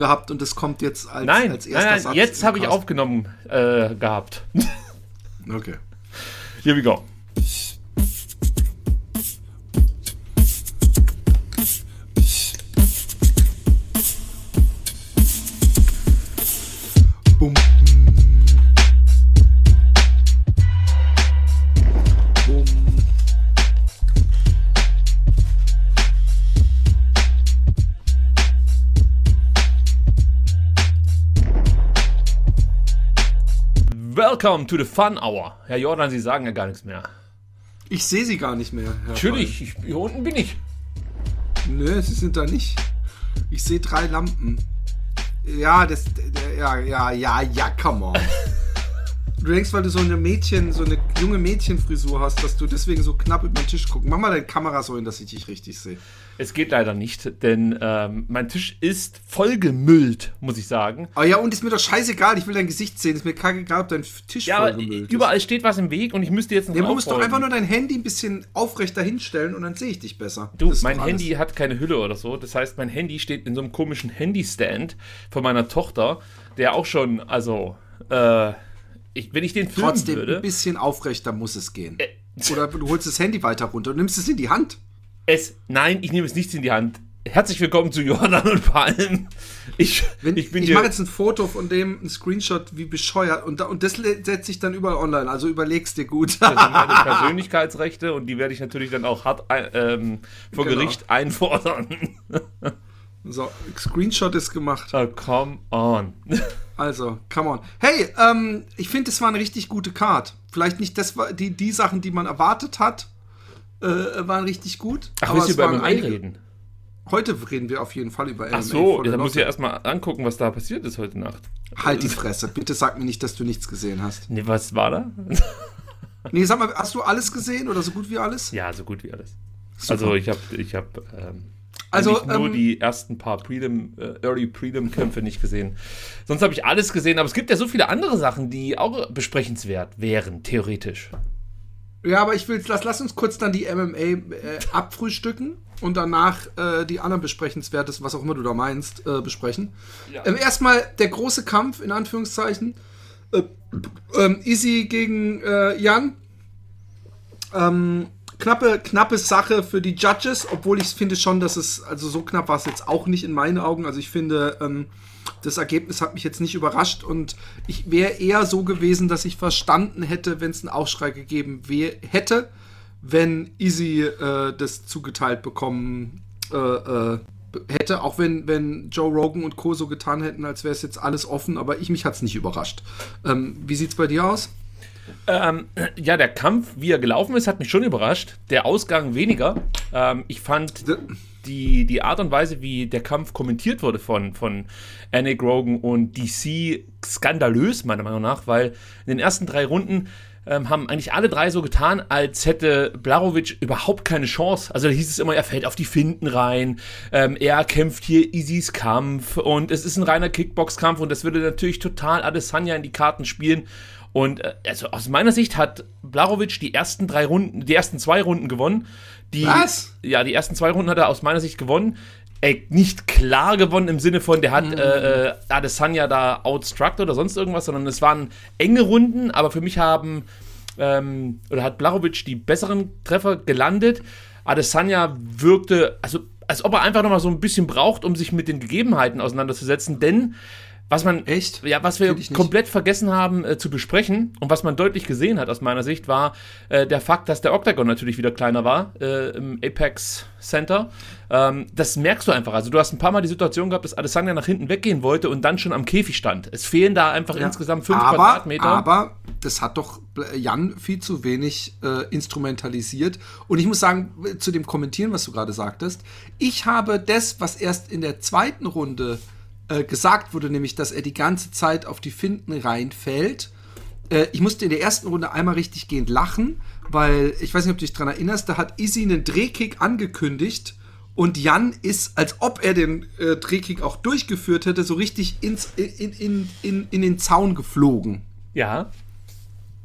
gehabt und das kommt jetzt als erster Satz. Nein, jetzt habe ich aufgenommen gehabt. Okay. Here we go. Bum. Bum. Welcome to the Fun Hour. Herr Jordan, Sie sagen ja gar nichts mehr. Ich sehe Sie gar nicht mehr, Herr Natürlich, hier unten bin ich. Nö, Sie sind da nicht. Ich sehe 3 Lampen. Ja, come on. Du denkst, weil du so eine junge Mädchenfrisur hast, dass du deswegen so knapp über den Tisch guckst. Mach mal deine Kamera so hin, dass ich dich richtig sehe. Es geht leider nicht, denn mein Tisch ist vollgemüllt, muss ich sagen. Oh ja, und ist mir doch scheißegal, ich will dein Gesicht sehen. Ist mir kackegal, ob dein Tisch vollgemüllt ist. Überall steht was im Weg und ich müsste jetzt noch Du musst doch einfach nur dein Handy ein bisschen aufrechter hinstellen und dann sehe ich dich besser. Du, mein Handy hat keine Hülle oder so. Das heißt, mein Handy steht in so einem komischen Handystand von meiner Tochter, der auch schon, also, wenn ich den filmen Trotzdem würde... ein bisschen aufrechter muss es gehen. Oder du holst das Handy weiter runter und nimmst es in die Hand. Nein, ich nehme es nicht in die Hand. Herzlich willkommen zu Jordan und Palm. Ich mache jetzt ein Foto von dem, ein Screenshot, wie bescheuert. Und das setze ich dann überall online. Also überleg's dir gut. Das sind meine Persönlichkeitsrechte und die werde ich natürlich dann auch hart vor Gericht einfordern. So, Screenshot ist gemacht. Oh, come on. Also, come on. Hey, ich finde, das war eine richtig gute Card. Vielleicht nicht die Sachen, die man erwartet hat, waren richtig gut. Ach, willst du über MMA reden? Heute reden wir auf jeden Fall über MMA. Ach so, dann muss ich ja erstmal angucken, was da passiert ist heute Nacht. Halt die Fresse. Bitte sag mir nicht, dass du nichts gesehen hast. Nee, was war da? Nee, sag mal, hast du alles gesehen oder so gut wie alles? Ja, so gut wie alles. Super. Also ich habe nur die ersten paar Early Prelim-Kämpfe nicht gesehen. Sonst habe ich alles gesehen, aber es gibt ja so viele andere Sachen, die auch besprechenswert wären, theoretisch. Ja, aber lass uns kurz dann die MMA abfrühstücken und danach die anderen Besprechenswertes, was auch immer du da meinst, besprechen. Ja. Erstmal der große Kampf, in Anführungszeichen. Izzy gegen Jan. Knappe Sache für die Judges, obwohl ich finde schon, dass also so knapp war es jetzt auch nicht in meinen Augen. Also ich finde, das Ergebnis hat mich jetzt nicht überrascht und ich wäre eher so gewesen, dass ich verstanden hätte, wenn es einen Aufschrei gegeben hätte, wenn Izzy das zugeteilt bekommen hätte, auch wenn Joe Rogan und Co. so getan hätten, als wäre es jetzt alles offen, aber mich hat es nicht überrascht. Wie sieht's bei dir aus? Ja, der Kampf, wie er gelaufen ist, hat mich schon überrascht. Der Ausgang weniger. Ich fand die Art und Weise, wie der Kampf kommentiert wurde von Anik Rogan und DC skandalös, meiner Meinung nach, weil in den ersten 3 Runden haben eigentlich alle 3 so getan, als hätte Blachowicz überhaupt keine Chance. Also da hieß es immer, er fällt auf die Finten rein, er kämpft hier Izzys Kampf und es ist ein reiner Kickbox-Kampf und das würde natürlich total Adesanya in die Karten spielen. Und also aus meiner Sicht hat Blachowicz die ersten 2 Runden gewonnen. Was? Ja, die ersten 2 Runden hat er aus meiner Sicht gewonnen. Nicht klar gewonnen im Sinne von, der hat Adesanya da outstruckt oder sonst irgendwas, sondern es waren enge Runden, aber für mich hat Blachowicz die besseren Treffer gelandet. Adesanya wirkte, also als ob er einfach nochmal so ein bisschen braucht, um sich mit den Gegebenheiten auseinanderzusetzen, denn was wir komplett vergessen haben zu besprechen und was man deutlich gesehen hat aus meiner Sicht, war der Fakt, dass der Octagon natürlich wieder kleiner war im Apex Center. Das merkst du einfach. Also du hast ein paar Mal die Situation gehabt, dass Adesanya nach hinten weggehen wollte und dann schon am Käfig stand. Es fehlen da einfach insgesamt 5 Quadratmeter. Aber das hat doch Jan viel zu wenig instrumentalisiert. Und ich muss sagen, zu dem Kommentieren, was du gerade sagtest, ich habe das, was erst in der 2. Runde gesagt wurde, nämlich, dass er die ganze Zeit auf die Finten reinfällt. Ich musste in der ersten Runde einmal richtig gehend lachen, weil, ich weiß nicht, ob du dich daran erinnerst, da hat Izzy einen Drehkick angekündigt und Jan ist, als ob er den Drehkick auch durchgeführt hätte, so richtig in den Zaun geflogen. Ja.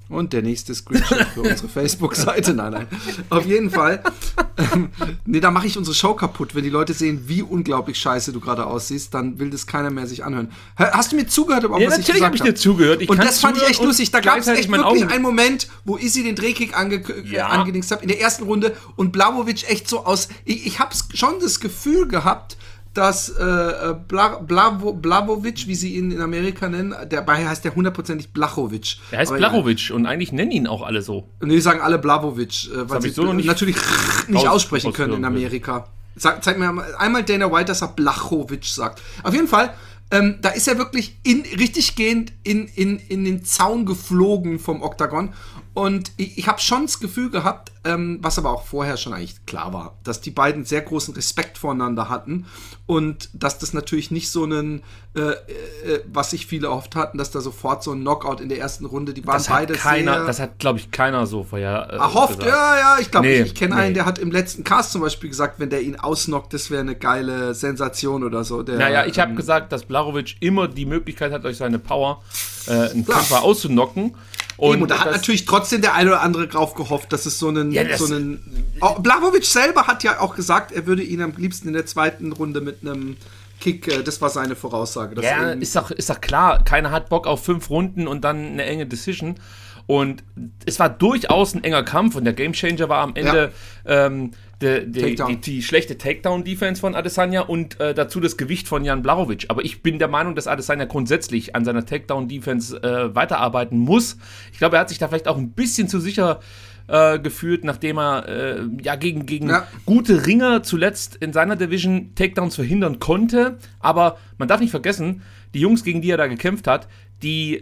Und der nächste Screenshot für unsere Facebook-Seite. Nein. Auf jeden Fall. Da mache ich unsere Show kaputt. Wenn die Leute sehen, wie unglaublich scheiße du gerade aussiehst, dann will das keiner mehr sich anhören. Hast du mir zugehört, was ich gesagt habe? Natürlich habe ich dir zugehört. Und das fand ich echt lustig. Da gab es echt wirklich einen Moment, wo Izzy den Drehkick angedingst hat in der ersten Runde und Blachowicz echt so aus... Ich habe schon das Gefühl gehabt, dass Blachowicz, wie sie ihn in Amerika nennen, dabei heißt der hundertprozentig Blachowicz. Er heißt Blachowicz und eigentlich nennen ihn auch alle so. Nee, die sagen alle Blachowicz, weil sie so natürlich nicht aussprechen können in Amerika. Zeig mir einmal Dana White, dass er Blachowicz sagt. Auf jeden Fall, da ist er wirklich richtig gehend in den Zaun geflogen vom Oktagon. Und ich habe schon das Gefühl gehabt, was aber auch vorher schon eigentlich klar war, dass die beiden sehr großen Respekt voreinander hatten und dass das natürlich nicht so was sich viele oft hatten, dass da sofort so ein Knockout in der ersten Runde, die waren beide das hat, glaube ich, keiner so vorher erhofft. Ja, ich glaube, ich kenne einen, der hat im letzten Cast zum Beispiel gesagt, wenn der ihn ausnockt, das wäre eine geile Sensation oder so. Ich habe gesagt, dass Blachowicz immer die Möglichkeit hat, durch seine Power einen Kämpfer auszunocken. Und da hat natürlich trotzdem der eine oder andere drauf gehofft, dass es Blachowicz selber hat ja auch gesagt, er würde ihn am liebsten in der zweiten Runde mit einem Kick, das war seine Voraussage. Ist doch klar, keiner hat Bock auf 5 Runden und dann eine enge Decision. Und es war durchaus ein enger Kampf und der Gamechanger war am Ende die schlechte Takedown-Defense von Adesanya und dazu das Gewicht von Jan Blachowicz. Aber ich bin der Meinung, dass Adesanya grundsätzlich an seiner Takedown-Defense weiterarbeiten muss. Ich glaube, er hat sich da vielleicht auch ein bisschen zu sicher gefühlt, nachdem er gegen gute Ringer zuletzt in seiner Division Takedowns verhindern konnte. Aber man darf nicht vergessen, die Jungs, gegen die er da gekämpft hat, die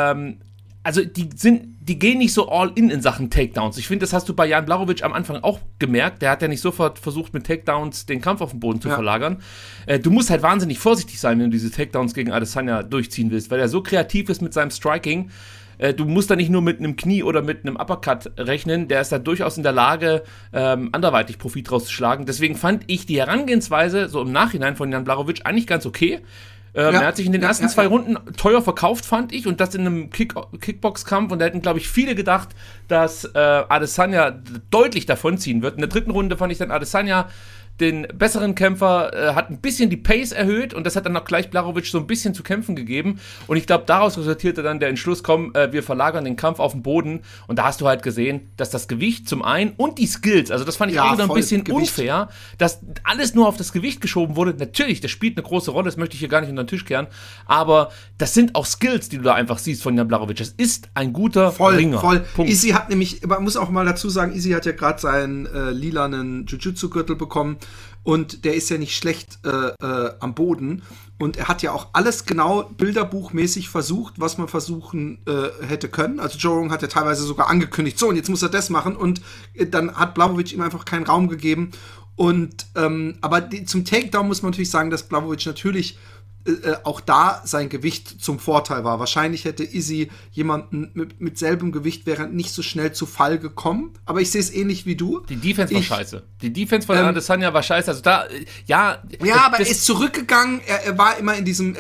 gehen nicht so all in Sachen Takedowns. Ich finde, das hast du bei Jan Blachowicz am Anfang auch gemerkt. Der hat ja nicht sofort versucht, mit Takedowns den Kampf auf den Boden zu verlagern. Du musst halt wahnsinnig vorsichtig sein, wenn du diese Takedowns gegen Adesanya durchziehen willst, weil er so kreativ ist mit seinem Striking. Du musst da nicht nur mit einem Knie oder mit einem Uppercut rechnen. Der ist da durchaus in der Lage, anderweitig Profit rauszuschlagen. Deswegen fand ich die Herangehensweise so im Nachhinein von Jan Blachowicz eigentlich ganz okay. Er hat sich in den ersten 2 Runden teuer verkauft, fand ich, und das in einem Kickbox-Kampf. Und da hätten, glaube ich, viele gedacht, dass Adesanya deutlich davonziehen wird. In der 3. Runde fand ich dann Adesanya den besseren Kämpfer, hat ein bisschen die Pace erhöht und das hat dann auch gleich Blachowicz so ein bisschen zu kämpfen gegeben. Und ich glaube, daraus resultierte dann der Entschluss, wir verlagern den Kampf auf den Boden. Und da hast du halt gesehen, dass das Gewicht zum einen und die Skills, also das fand ich auch wieder ein bisschen unfair, dass alles nur auf das Gewicht geschoben wurde. Natürlich, das spielt eine große Rolle, das möchte ich hier gar nicht unter den Tisch kehren, aber das sind auch Skills, die du da einfach siehst von Jan Blachowicz. Das ist ein guter Ringer. Voll. Izzy hat nämlich, man muss auch mal dazu sagen, Izzy hat ja gerade seinen lilanen Jiu-Jitsu-Gürtel bekommen. Und der ist ja nicht schlecht am Boden. Und er hat ja auch alles genau bilderbuchmäßig versucht, was man versuchen hätte können. Also Joe Rogan hat ja teilweise sogar angekündigt, so, und jetzt muss er das machen. Und dann hat Blachowicz ihm einfach keinen Raum gegeben. Und aber zum Takedown muss man natürlich sagen, dass Blachowicz natürlich auch da sein Gewicht zum Vorteil war. Wahrscheinlich hätte Izzy jemanden mit selbem Gewicht wäre nicht so schnell zu Fall gekommen. Aber ich sehe es ähnlich wie du. Die Defense war scheiße. Die Defense von Adesanya war scheiße. Also da, aber er ist zurückgegangen. Er war immer in diesem,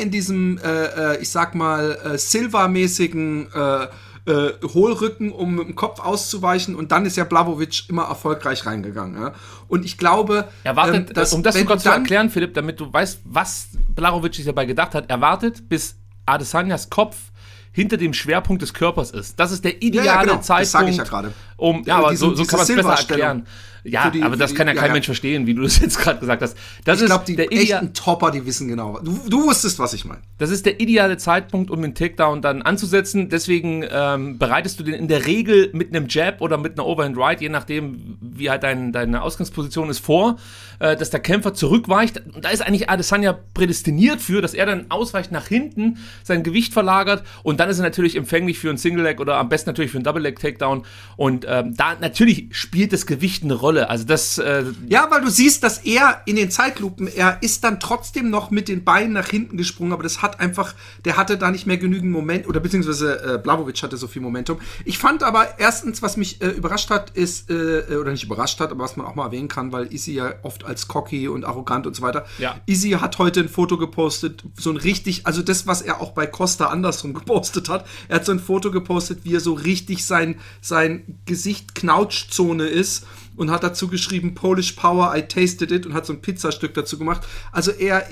ich sag mal, Silva-mäßigen Hohlrücken, um mit dem Kopf auszuweichen, und dann ist ja Blachowicz immer erfolgreich reingegangen. Ja? Und ich glaube, um das kurz zu erklären, Philipp, damit du weißt, was Blachowicz sich dabei gedacht hat, er wartet, bis Adesanyas Kopf hinter dem Schwerpunkt des Körpers ist. Das ist der ideale Zeitpunkt. Das sage ich ja gerade. Aber so kann man es besser erklären. Ja, aber das kann ja kein Mensch verstehen, wie du das jetzt gerade gesagt hast. Ich glaube, die echten Topper, die wissen genau. Du wusstest, was ich meine. Das ist der ideale Zeitpunkt, um den Takedown dann anzusetzen. Deswegen bereitest du den in der Regel mit einem Jab oder mit einer Overhand Right, je nachdem, wie halt deine Ausgangsposition ist, vor, dass der Kämpfer zurückweicht. Und da ist eigentlich Adesanya prädestiniert für, dass er dann ausweicht nach hinten, sein Gewicht verlagert, und dann ist er natürlich empfänglich für einen Single Leg oder am besten natürlich für einen Double Leg Takedown. Und da natürlich spielt das Gewicht eine Rolle. Also das. Ja, weil du siehst, dass er in den Zeitlupen, er ist dann trotzdem noch mit den Beinen nach hinten gesprungen, aber das hat einfach, der hatte da nicht mehr genügend Moment, oder beziehungsweise Blachowicz hatte so viel Momentum. Ich fand aber erstens, was mich überrascht hat, ist, oder nicht überrascht hat, aber was man auch mal erwähnen kann, weil Izzy ja oft als cocky und arrogant und so weiter. Ja. Izzy hat heute ein Foto gepostet, so ein richtig, also das, was er auch bei Costa andersrum gepostet hat. Er hat so ein Foto gepostet, wie er so richtig sein Gesicht Knautschzone ist und hat dazu geschrieben, Polish Power, I tasted it, und hat so ein Pizzastück dazu gemacht. Also er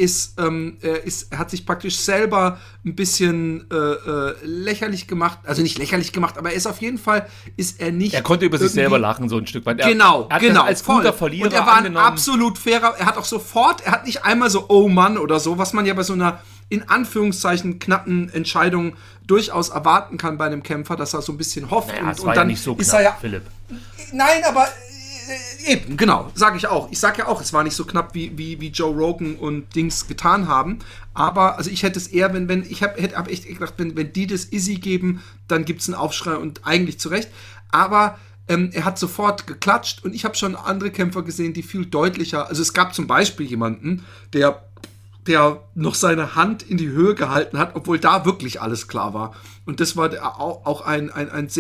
hat sich praktisch selber ein bisschen lächerlich gemacht, also nicht lächerlich gemacht, aber er ist auf jeden Fall, er konnte über sich selber lachen, so ein Stück weit. Genau, als guter Verlierer und er war ein absolut fairer, er hat nicht einmal so, oh Mann oder so, was man ja bei so einer in Anführungszeichen knappen Entscheidung durchaus erwarten kann bei einem Kämpfer, dass er so ein bisschen hofft. Naja, und dann dann nicht so knapp, ist er ja, Philipp. Nein, aber eben, genau, sage ich auch. Ich sage ja auch, es war nicht so knapp, wie Joe Rogan und Dings getan haben. Aber also ich hätte es eher, hab echt gedacht, wenn die das Izzy geben, dann gibt es einen Aufschrei, und eigentlich zu Recht. Aber er hat sofort geklatscht, und ich habe schon andere Kämpfer gesehen, die viel deutlicher, also es gab zum Beispiel jemanden, der noch seine Hand in die Höhe gehalten hat, obwohl da wirklich alles klar war. Und das war auch ein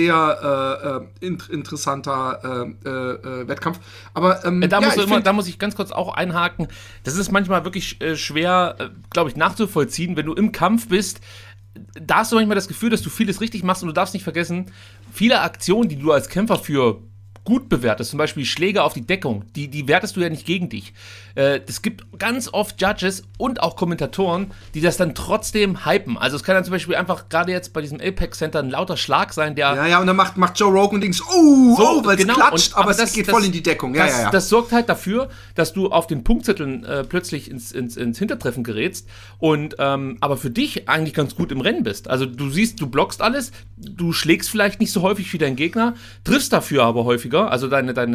sehr interessanter Wettkampf. Aber da muss ich ganz kurz auch einhaken. Das ist manchmal wirklich schwer, glaube ich, nachzuvollziehen, wenn du im Kampf bist. Da hast du manchmal das Gefühl, dass du vieles richtig machst, und du darfst nicht vergessen, viele Aktionen, die du als Kämpfer für gut bewertest, zum Beispiel Schläge auf die Deckung, die wertest du ja nicht gegen dich. Es gibt ganz oft Judges und auch Kommentatoren, die das dann trotzdem hypen. Also es kann dann zum Beispiel einfach gerade jetzt bei diesem Apex Center ein lauter Schlag sein, der... Ja, und dann macht Joe Rogan Dings, weil es klatscht, aber es geht voll in die Deckung. Das sorgt halt dafür, dass du auf den Punktzetteln plötzlich ins Hintertreffen gerätst und aber für dich eigentlich ganz gut im Rennen bist. Also du siehst, du blockst alles, du schlägst vielleicht nicht so häufig wie dein Gegner, triffst dafür aber häufiger, also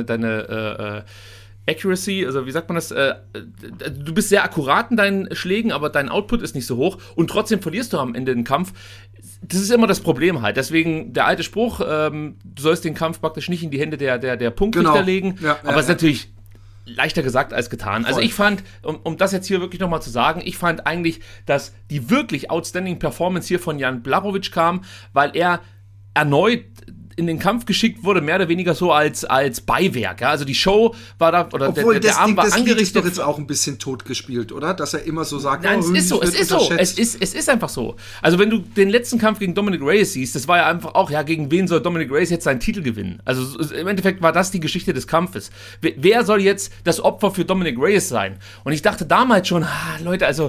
deine Accuracy, also wie sagt man das, du bist sehr akkurat in deinen Schlägen, aber dein Output ist nicht so hoch, und trotzdem verlierst du am Ende den Kampf. Das ist immer das Problem halt. Deswegen der alte Spruch, du sollst den Kampf praktisch nicht in die Hände der Punktrichter legen, aber es ist natürlich leichter gesagt als getan. Voll. Also ich fand, um das jetzt hier wirklich nochmal zu sagen, ich fand eigentlich, dass die wirklich outstanding Performance hier von Jan Blachowicz kam, weil er erneut in den Kampf geschickt wurde, mehr oder weniger so als Beiwerk. Ja? Also die Show war da, oder obwohl der Abend war angerichtet. Das ist doch jetzt auch ein bisschen totgespielt, oder? Dass er immer so sagt, nein, es ist so. Es ist einfach so. Also wenn du den letzten Kampf gegen Dominic Reyes siehst, das war ja einfach auch, ja, gegen wen soll Dominic Reyes jetzt seinen Titel gewinnen? Also im Endeffekt war das die Geschichte des Kampfes. Wer soll jetzt das Opfer für Dominic Reyes sein? Und ich dachte damals schon, Leute, also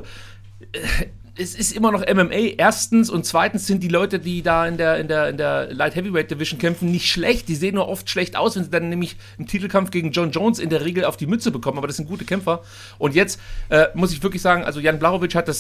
es ist immer noch MMA, erstens, und zweitens sind die Leute, die da in der Light Heavyweight Division kämpfen, nicht schlecht. Die sehen nur oft schlecht aus, wenn sie dann nämlich im Titelkampf gegen John Jones in der Regel auf die Mütze bekommen, aber das sind gute Kämpfer. Und jetzt muss ich wirklich sagen, also Jan Blachowicz hat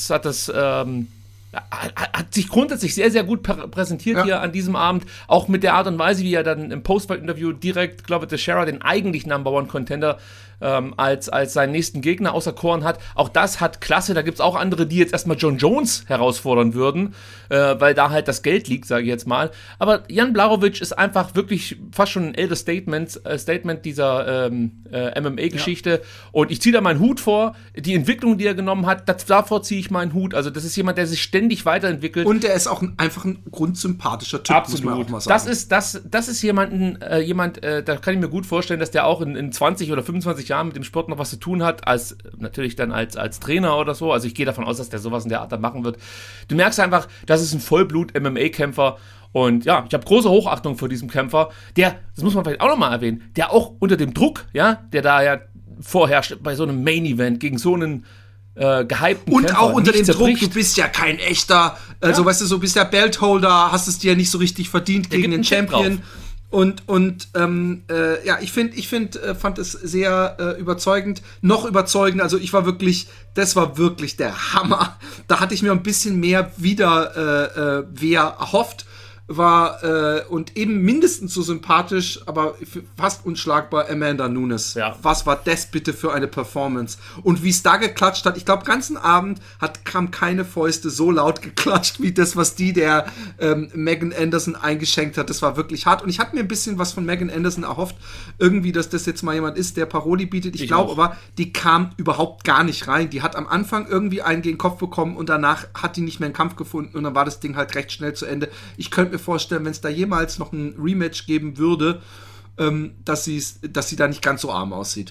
sich grundsätzlich sehr, sehr gut präsentiert hier an diesem Abend, auch mit der Art und Weise, wie er dann im Post-Fight-Interview direkt Glover Teixeira, den eigentlich Number-One-Contender, als seinen nächsten Gegner auserkoren hat. Auch das hat Klasse. Da gibt es auch andere, die jetzt erstmal John Jones herausfordern würden, weil da halt das Geld liegt, sage ich jetzt mal. Aber Jan Blachowicz ist einfach wirklich fast schon ein älteres Statement dieser MMA-Geschichte. Ja. Und ich ziehe da meinen Hut vor. Die Entwicklung, die er genommen hat, davor ziehe ich meinen Hut. Also das ist jemand, der sich ständig weiterentwickelt. Und er ist auch einfach ein grundsympathischer Typ, absolut, muss man auch mal sagen. Das ist jemand, da kann ich mir gut vorstellen, dass der auch in 20 oder 25 Jahren mit dem Sport noch was zu tun hat, natürlich dann als Trainer oder so. Also ich gehe davon aus, dass der sowas in der Art dann machen wird. Du merkst einfach, das ist ein Vollblut-MMA-Kämpfer. Und ja, ich habe große Hochachtung vor diesem Kämpfer, das muss man vielleicht auch nochmal erwähnen, der auch unter dem Druck, ja, der da ja vorherrscht bei so einem Main-Event gegen so einen gehypten und Kämpfer, auch unter dem Druck, du bist ja kein echter, also weißt du, so bist der Beltholder, hast es dir ja nicht so richtig verdient gegen den Champion. Und ich fand es sehr überzeugend, noch überzeugend, also das war wirklich der Hammer. Da hatte ich mir ein bisschen mehr Wiederwehr erhofft. war und eben mindestens so sympathisch, aber fast unschlagbar Amanda Nunes. Ja. Was war das bitte für eine Performance? Und wie es da geklatscht hat, ich glaube, ganzen Abend haben keine Fäuste so laut geklatscht, wie das, was der Megan Anderson eingeschenkt hat. Das war wirklich hart. Und ich hatte mir ein bisschen was von Megan Anderson erhofft, irgendwie, dass das jetzt mal jemand ist, der Paroli bietet. Ich glaube aber, die kam überhaupt gar nicht rein. Die hat am Anfang irgendwie einen gegen den Kopf bekommen und danach hat die nicht mehr einen Kampf gefunden und dann war das Ding halt recht schnell zu Ende. Ich könnte mir vorstellen, wenn es da jemals noch ein Rematch geben würde, dass sie da nicht ganz so arm aussieht.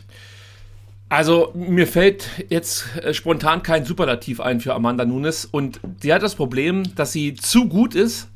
Also mir fällt jetzt spontan kein Superlativ ein für Amanda Nunes und die hat das Problem, dass sie zu gut ist,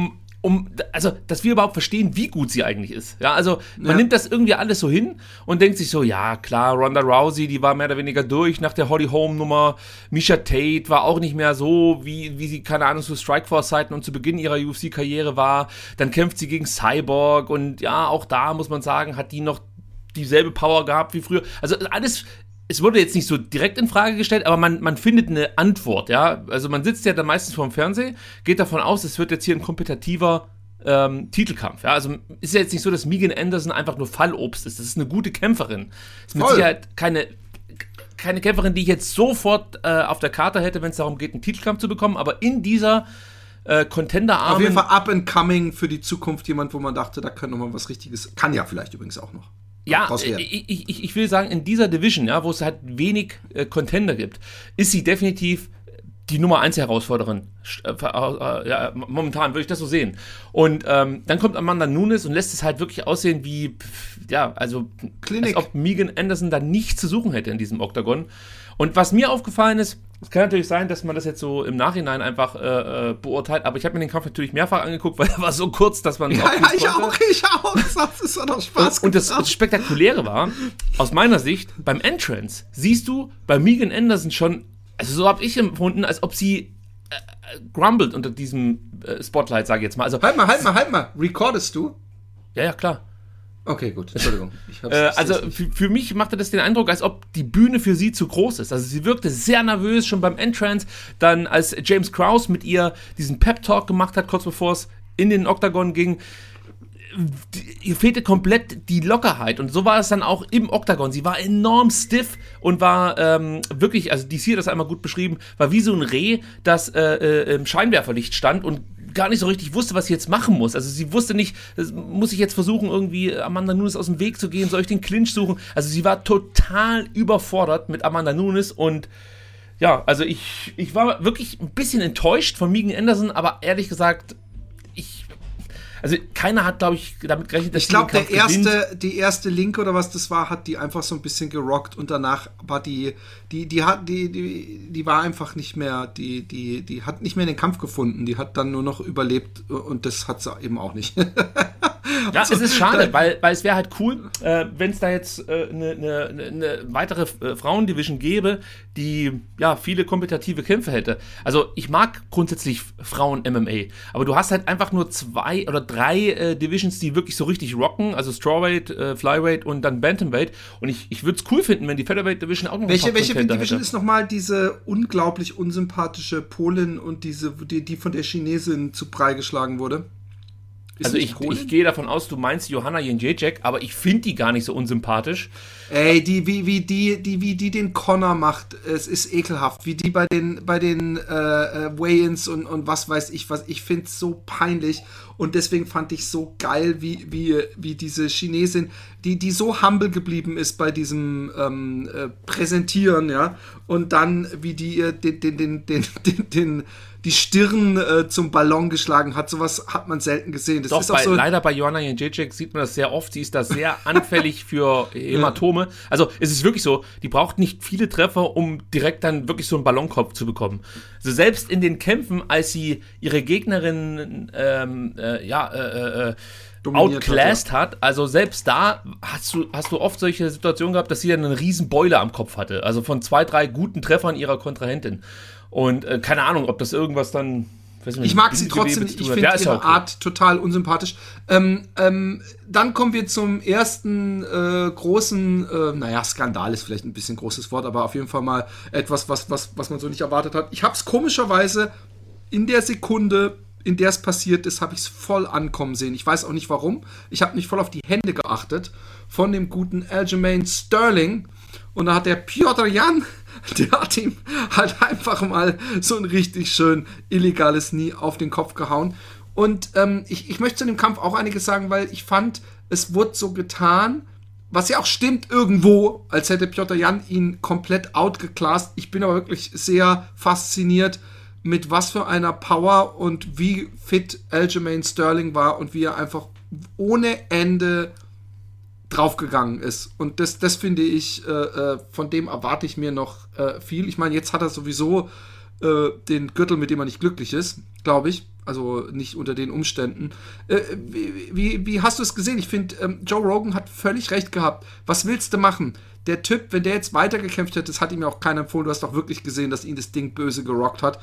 also, dass wir überhaupt verstehen, wie gut sie eigentlich ist. Ja, also, man nimmt das irgendwie alles so hin und denkt sich so, ja, klar, Ronda Rousey, die war mehr oder weniger durch nach der Holly Holm-Nummer. Misha Tate war auch nicht mehr so, wie sie, keine Ahnung, zu Strikeforce-Zeiten und zu Beginn ihrer UFC-Karriere war. Dann kämpft sie gegen Cyborg und ja, auch da muss man sagen, hat die noch dieselbe Power gehabt wie früher. Also, alles... Es wurde jetzt nicht so direkt in Frage gestellt, aber man findet eine Antwort, ja. Also man sitzt ja dann meistens vorm Fernseher, geht davon aus, es wird jetzt hier ein kompetitiver Titelkampf, ja. Also ist ja jetzt nicht so, dass Megan Anderson einfach nur Fallobst ist. Das ist eine gute Kämpferin. Ist mit Sicherheit keine Kämpferin, die ich jetzt sofort auf der Karte hätte, wenn es darum geht, einen Titelkampf zu bekommen, aber in dieser Contender-Armen... Auf jeden Fall up and coming für die Zukunft, jemand, wo man dachte, da könnte noch mal was Richtiges... Kann ja vielleicht übrigens auch noch. Ja, ich will sagen, in dieser Division, ja, wo es halt wenig Contender gibt, ist sie definitiv die Nummer 1 Herausforderin. Ja, momentan würde ich das so sehen. Und dann kommt Amanda Nunes und lässt es halt wirklich aussehen wie, ja, also als ob Megan Anderson da nichts zu suchen hätte in diesem Oktagon. Und was mir aufgefallen ist, es kann natürlich sein, dass man das jetzt so im Nachhinein einfach beurteilt, aber ich habe mir den Kampf natürlich mehrfach angeguckt, weil er war so kurz, dass man... ich auch. Das hat auch Spaß gemacht. Und das Spektakuläre war, aus meiner Sicht, beim Entrance siehst du bei Megan Anderson schon, also so habe ich empfunden, als ob sie grumbelt unter diesem Spotlight, sage ich jetzt mal. Also, halt mal. Recordest du? Ja, klar. Okay, gut. Entschuldigung. Also für mich machte das den Eindruck, als ob die Bühne für sie zu groß ist. Also sie wirkte sehr nervös schon beim Entrance. Dann als James Krause mit ihr diesen Pep-Talk gemacht hat, kurz bevor es in den Oktagon ging, ihr fehlte komplett die Lockerheit. Und so war es dann auch im Oktagon. Sie war enorm stiff und war wirklich, also DC hat das einmal gut beschrieben, war wie so ein Reh, das im Scheinwerferlicht stand und gar nicht so richtig wusste, was sie jetzt machen muss. Also sie wusste nicht, muss ich jetzt versuchen, irgendwie Amanda Nunes aus dem Weg zu gehen, soll ich den Clinch suchen? Also sie war total überfordert mit Amanda Nunes und ja, also ich war wirklich ein bisschen enttäuscht von Megan Anderson, aber ehrlich gesagt, also keiner hat, glaube ich, damit gerechnet, dass ich glaube, die erste Link oder was das war, hat die einfach so ein bisschen gerockt und danach war die war einfach nicht mehr, die hat nicht mehr den Kampf gefunden, die hat dann nur noch überlebt und das hat sie eben auch nicht. Ja, also, es ist schade, weil es wäre halt cool, wenn es da jetzt eine weitere Frauendivision gäbe, die ja viele kompetitive Kämpfe hätte. Also ich mag grundsätzlich Frauen-MMA, aber du hast halt einfach nur 2 oder 3 Divisions, die wirklich so richtig rocken, also Strawweight, Flyweight und dann Bantamweight und ich würde es cool finden, wenn die Featherweight Division auch noch Welche Division ist nochmal diese unglaublich unsympathische Polin und die von der Chinesin zu Brei geschlagen wurde? Also ich gehe davon aus, du meinst Joanna Jędrzejczyk, aber ich finde die gar nicht so unsympathisch. Ey, wie die den Connor macht, es ist ekelhaft. Wie die bei den Weigh-ins und was weiß ich was. Ich finde es so peinlich und deswegen fand ich so geil, wie diese Chinesin, die so humble geblieben ist bei diesem Präsentieren, ja, und dann wie die ihr die Stirn zum Ballon geschlagen hat. Sowas hat man selten gesehen. Das Doch, ist auch so leider bei Joanna Jędrzejczyk sieht man das sehr oft. Sie ist da sehr anfällig für Hämatome. Also es ist wirklich so, die braucht nicht viele Treffer, um direkt dann wirklich so einen Ballonkopf zu bekommen. Also selbst in den Kämpfen, als sie ihre Gegnerin outclassed hat, also selbst da hast du oft solche Situationen gehabt, dass sie dann eine riesen Beule am Kopf hatte. Also von 2, 3 guten Treffern ihrer Kontrahentin. Und keine Ahnung, ob das irgendwas dann... Ich mag sie trotzdem, ich finde ihre Art total unsympathisch. Dann kommen wir zum ersten großen, Skandal ist vielleicht ein bisschen ein großes Wort, aber auf jeden Fall mal etwas, was man so nicht erwartet hat. Ich habe es komischerweise in der Sekunde in der es passiert ist, habe ich es voll ankommen sehen. Ich weiß auch nicht warum. Ich habe nicht voll auf die Hände geachtet von dem guten Aljamain Sterling. Und da hat der Petr Yan, der hat ihm halt einfach mal so ein richtig schön illegales Knie auf den Kopf gehauen. Und ich möchte zu dem Kampf auch einiges sagen, weil ich fand, es wurde so getan, was ja auch stimmt irgendwo, als hätte Petr Yan ihn komplett outgeclassed. Ich bin aber wirklich sehr fasziniert, mit was für einer Power und wie fit Aljamain Sterling war und wie er einfach ohne Ende draufgegangen ist. Und das finde ich, von dem erwarte ich mir noch viel. Ich meine, jetzt hat er sowieso den Gürtel, mit dem er nicht glücklich ist, glaube ich. Also nicht unter den Umständen. Wie hast du es gesehen? Ich finde, Joe Rogan hat völlig recht gehabt. Was willst du machen? Der Typ, wenn der jetzt weitergekämpft hätte, das hat ihm ja auch keiner empfohlen, du hast doch wirklich gesehen, dass ihn das Ding böse gerockt hat,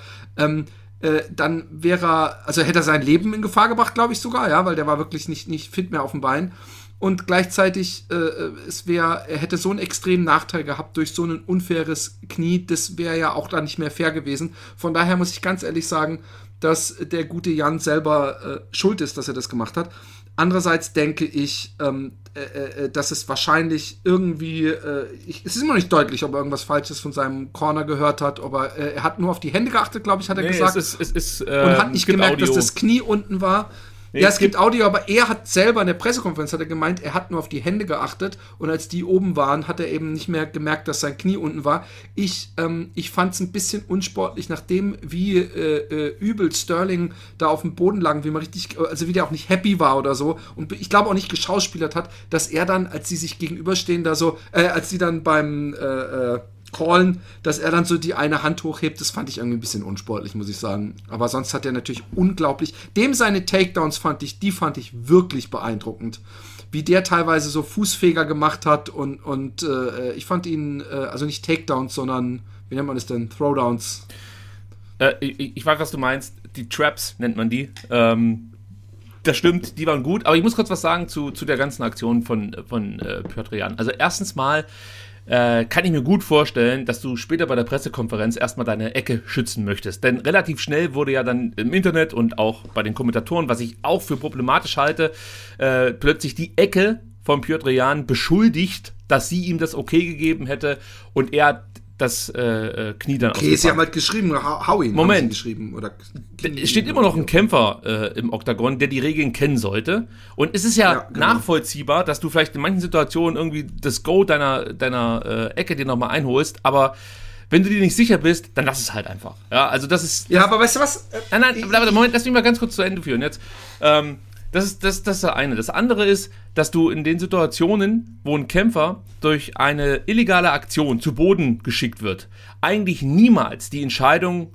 dann wäre er, also hätte er sein Leben in Gefahr gebracht, glaube ich sogar, ja, weil der war wirklich nicht fit mehr auf dem Bein. Und gleichzeitig, er hätte so einen extremen Nachteil gehabt durch so ein unfaires Knie, das wäre ja auch dann nicht mehr fair gewesen. Von daher muss ich ganz ehrlich sagen, dass der gute Jan selber schuld ist, dass er das gemacht hat. Andererseits denke ich, dass es wahrscheinlich irgendwie, es ist immer nicht deutlich, ob er irgendwas Falsches von seinem Corner gehört hat, aber er hat nur auf die Hände geachtet, glaube ich, hat er gesagt. Es ist, und hat nicht gemerkt, Audio, dass das Knie unten war. Ja, es gibt Audio, aber er hat selber in der Pressekonferenz hat er gemeint, er hat nur auf die Hände geachtet und als die oben waren, hat er eben nicht mehr gemerkt, dass sein Knie unten war. Ich fand es ein bisschen unsportlich, nachdem wie übel Sterling da auf dem Boden lag, wie man richtig, also wie der auch nicht happy war oder so und ich glaube auch nicht geschauspielert hat, dass er dann, als sie sich gegenüberstehen, da so, als sie dann beim Callen, dass er dann so die eine Hand hochhebt, das fand ich irgendwie ein bisschen unsportlich, muss ich sagen. Aber sonst hat er natürlich unglaublich, seine Takedowns fand ich wirklich beeindruckend. Wie der teilweise so Fußfeger gemacht hat und ich fand ihn, also nicht Takedowns, sondern, wie nennt man das denn? Throwdowns. Ich weiß, was du meinst. Die Traps nennt man die. Das stimmt, die waren gut. Aber ich muss kurz was sagen zu der ganzen Aktion von Petr Yan. Also erstens mal, kann ich mir gut vorstellen, dass du später bei der Pressekonferenz erstmal deine Ecke schützen möchtest. Denn relativ schnell wurde ja dann im Internet und auch bei den Kommentatoren, was ich auch für problematisch halte, plötzlich die Ecke von Petr Yan beschuldigt, dass sie ihm das okay gegeben hätte und er das Knie dann okay, sie haben halt geschrieben, hau ihn. Moment. Geschrieben, oder es steht immer noch ein Kämpfer im Oktagon, der die Regeln kennen sollte. Und es ist ja genau nachvollziehbar, dass du vielleicht in manchen Situationen irgendwie das Go deiner Ecke dir nochmal einholst, aber wenn du dir nicht sicher bist, dann lass es halt einfach. Ja, also das ist... Ja, aber weißt du was? Nein, Moment, lass mich mal ganz kurz zu Ende führen jetzt. Das ist das eine. Das andere ist, dass du in den Situationen, wo ein Kämpfer durch eine illegale Aktion zu Boden geschickt wird, eigentlich niemals die Entscheidung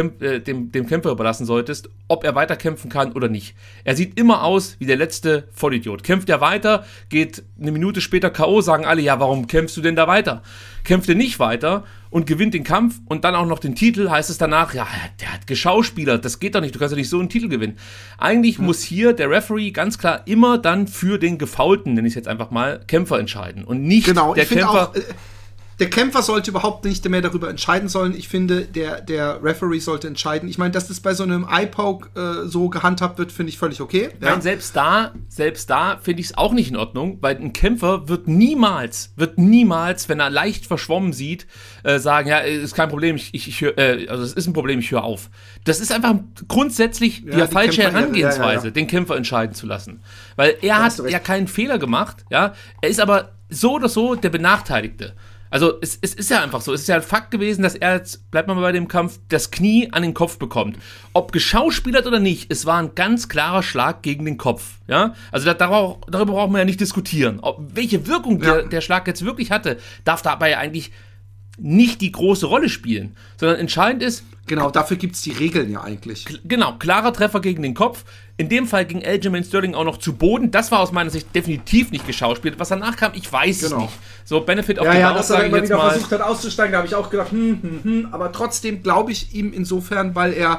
dem Kämpfer überlassen solltest, ob er weiterkämpfen kann oder nicht. Er sieht immer aus wie der letzte Vollidiot. Kämpft er weiter, geht eine Minute später K.O., sagen alle, ja, warum kämpfst du denn da weiter? Kämpft er nicht weiter und gewinnt den Kampf und dann auch noch den Titel, heißt es danach, ja, der hat geschauspielert, das geht doch nicht, du kannst ja nicht so einen Titel gewinnen. Eigentlich muss hier der Referee ganz klar immer dann für den Gefoulten, nenne ich es jetzt einfach mal, Kämpfer entscheiden und nicht der Kämpfer... Der Kämpfer sollte überhaupt nicht mehr darüber entscheiden sollen. Ich finde, der Referee sollte entscheiden. Ich meine, dass das bei so einem Eye-Poke so gehandhabt wird, finde ich völlig okay. Ja? Nein, selbst da finde ich es auch nicht in Ordnung, weil ein Kämpfer wird niemals, wenn er leicht verschwommen sieht, sagen, ja, ist kein Problem, also es ist ein Problem, ich höre auf. Das ist einfach grundsätzlich die falsche Herangehensweise, den Kämpfer entscheiden zu lassen. Weil er hat ja keinen Fehler gemacht, ja. Er ist aber so oder so der Benachteiligte. Also es ist ja einfach so, es ist ja ein Fakt gewesen, dass er jetzt, bleibt mal bei dem Kampf, das Knie an den Kopf bekommt. Ob geschauspielert oder nicht, es war ein ganz klarer Schlag gegen den Kopf. Ja? Also darüber brauchen wir ja nicht diskutieren. Welche Wirkung der Schlag jetzt wirklich hatte, darf dabei eigentlich nicht die große Rolle spielen, sondern entscheidend ist... Genau, dafür gibt es die Regeln ja eigentlich. Genau, klarer Treffer gegen den Kopf. In dem Fall ging Aljamain Sterling auch noch zu Boden. Das war aus meiner Sicht definitiv nicht geschauspielt. Was danach kam, ich weiß es nicht. So, Benefit of the Doubt, dass er immer wieder versucht hat auszusteigen, da habe ich auch gedacht, aber trotzdem glaube ich ihm insofern, weil er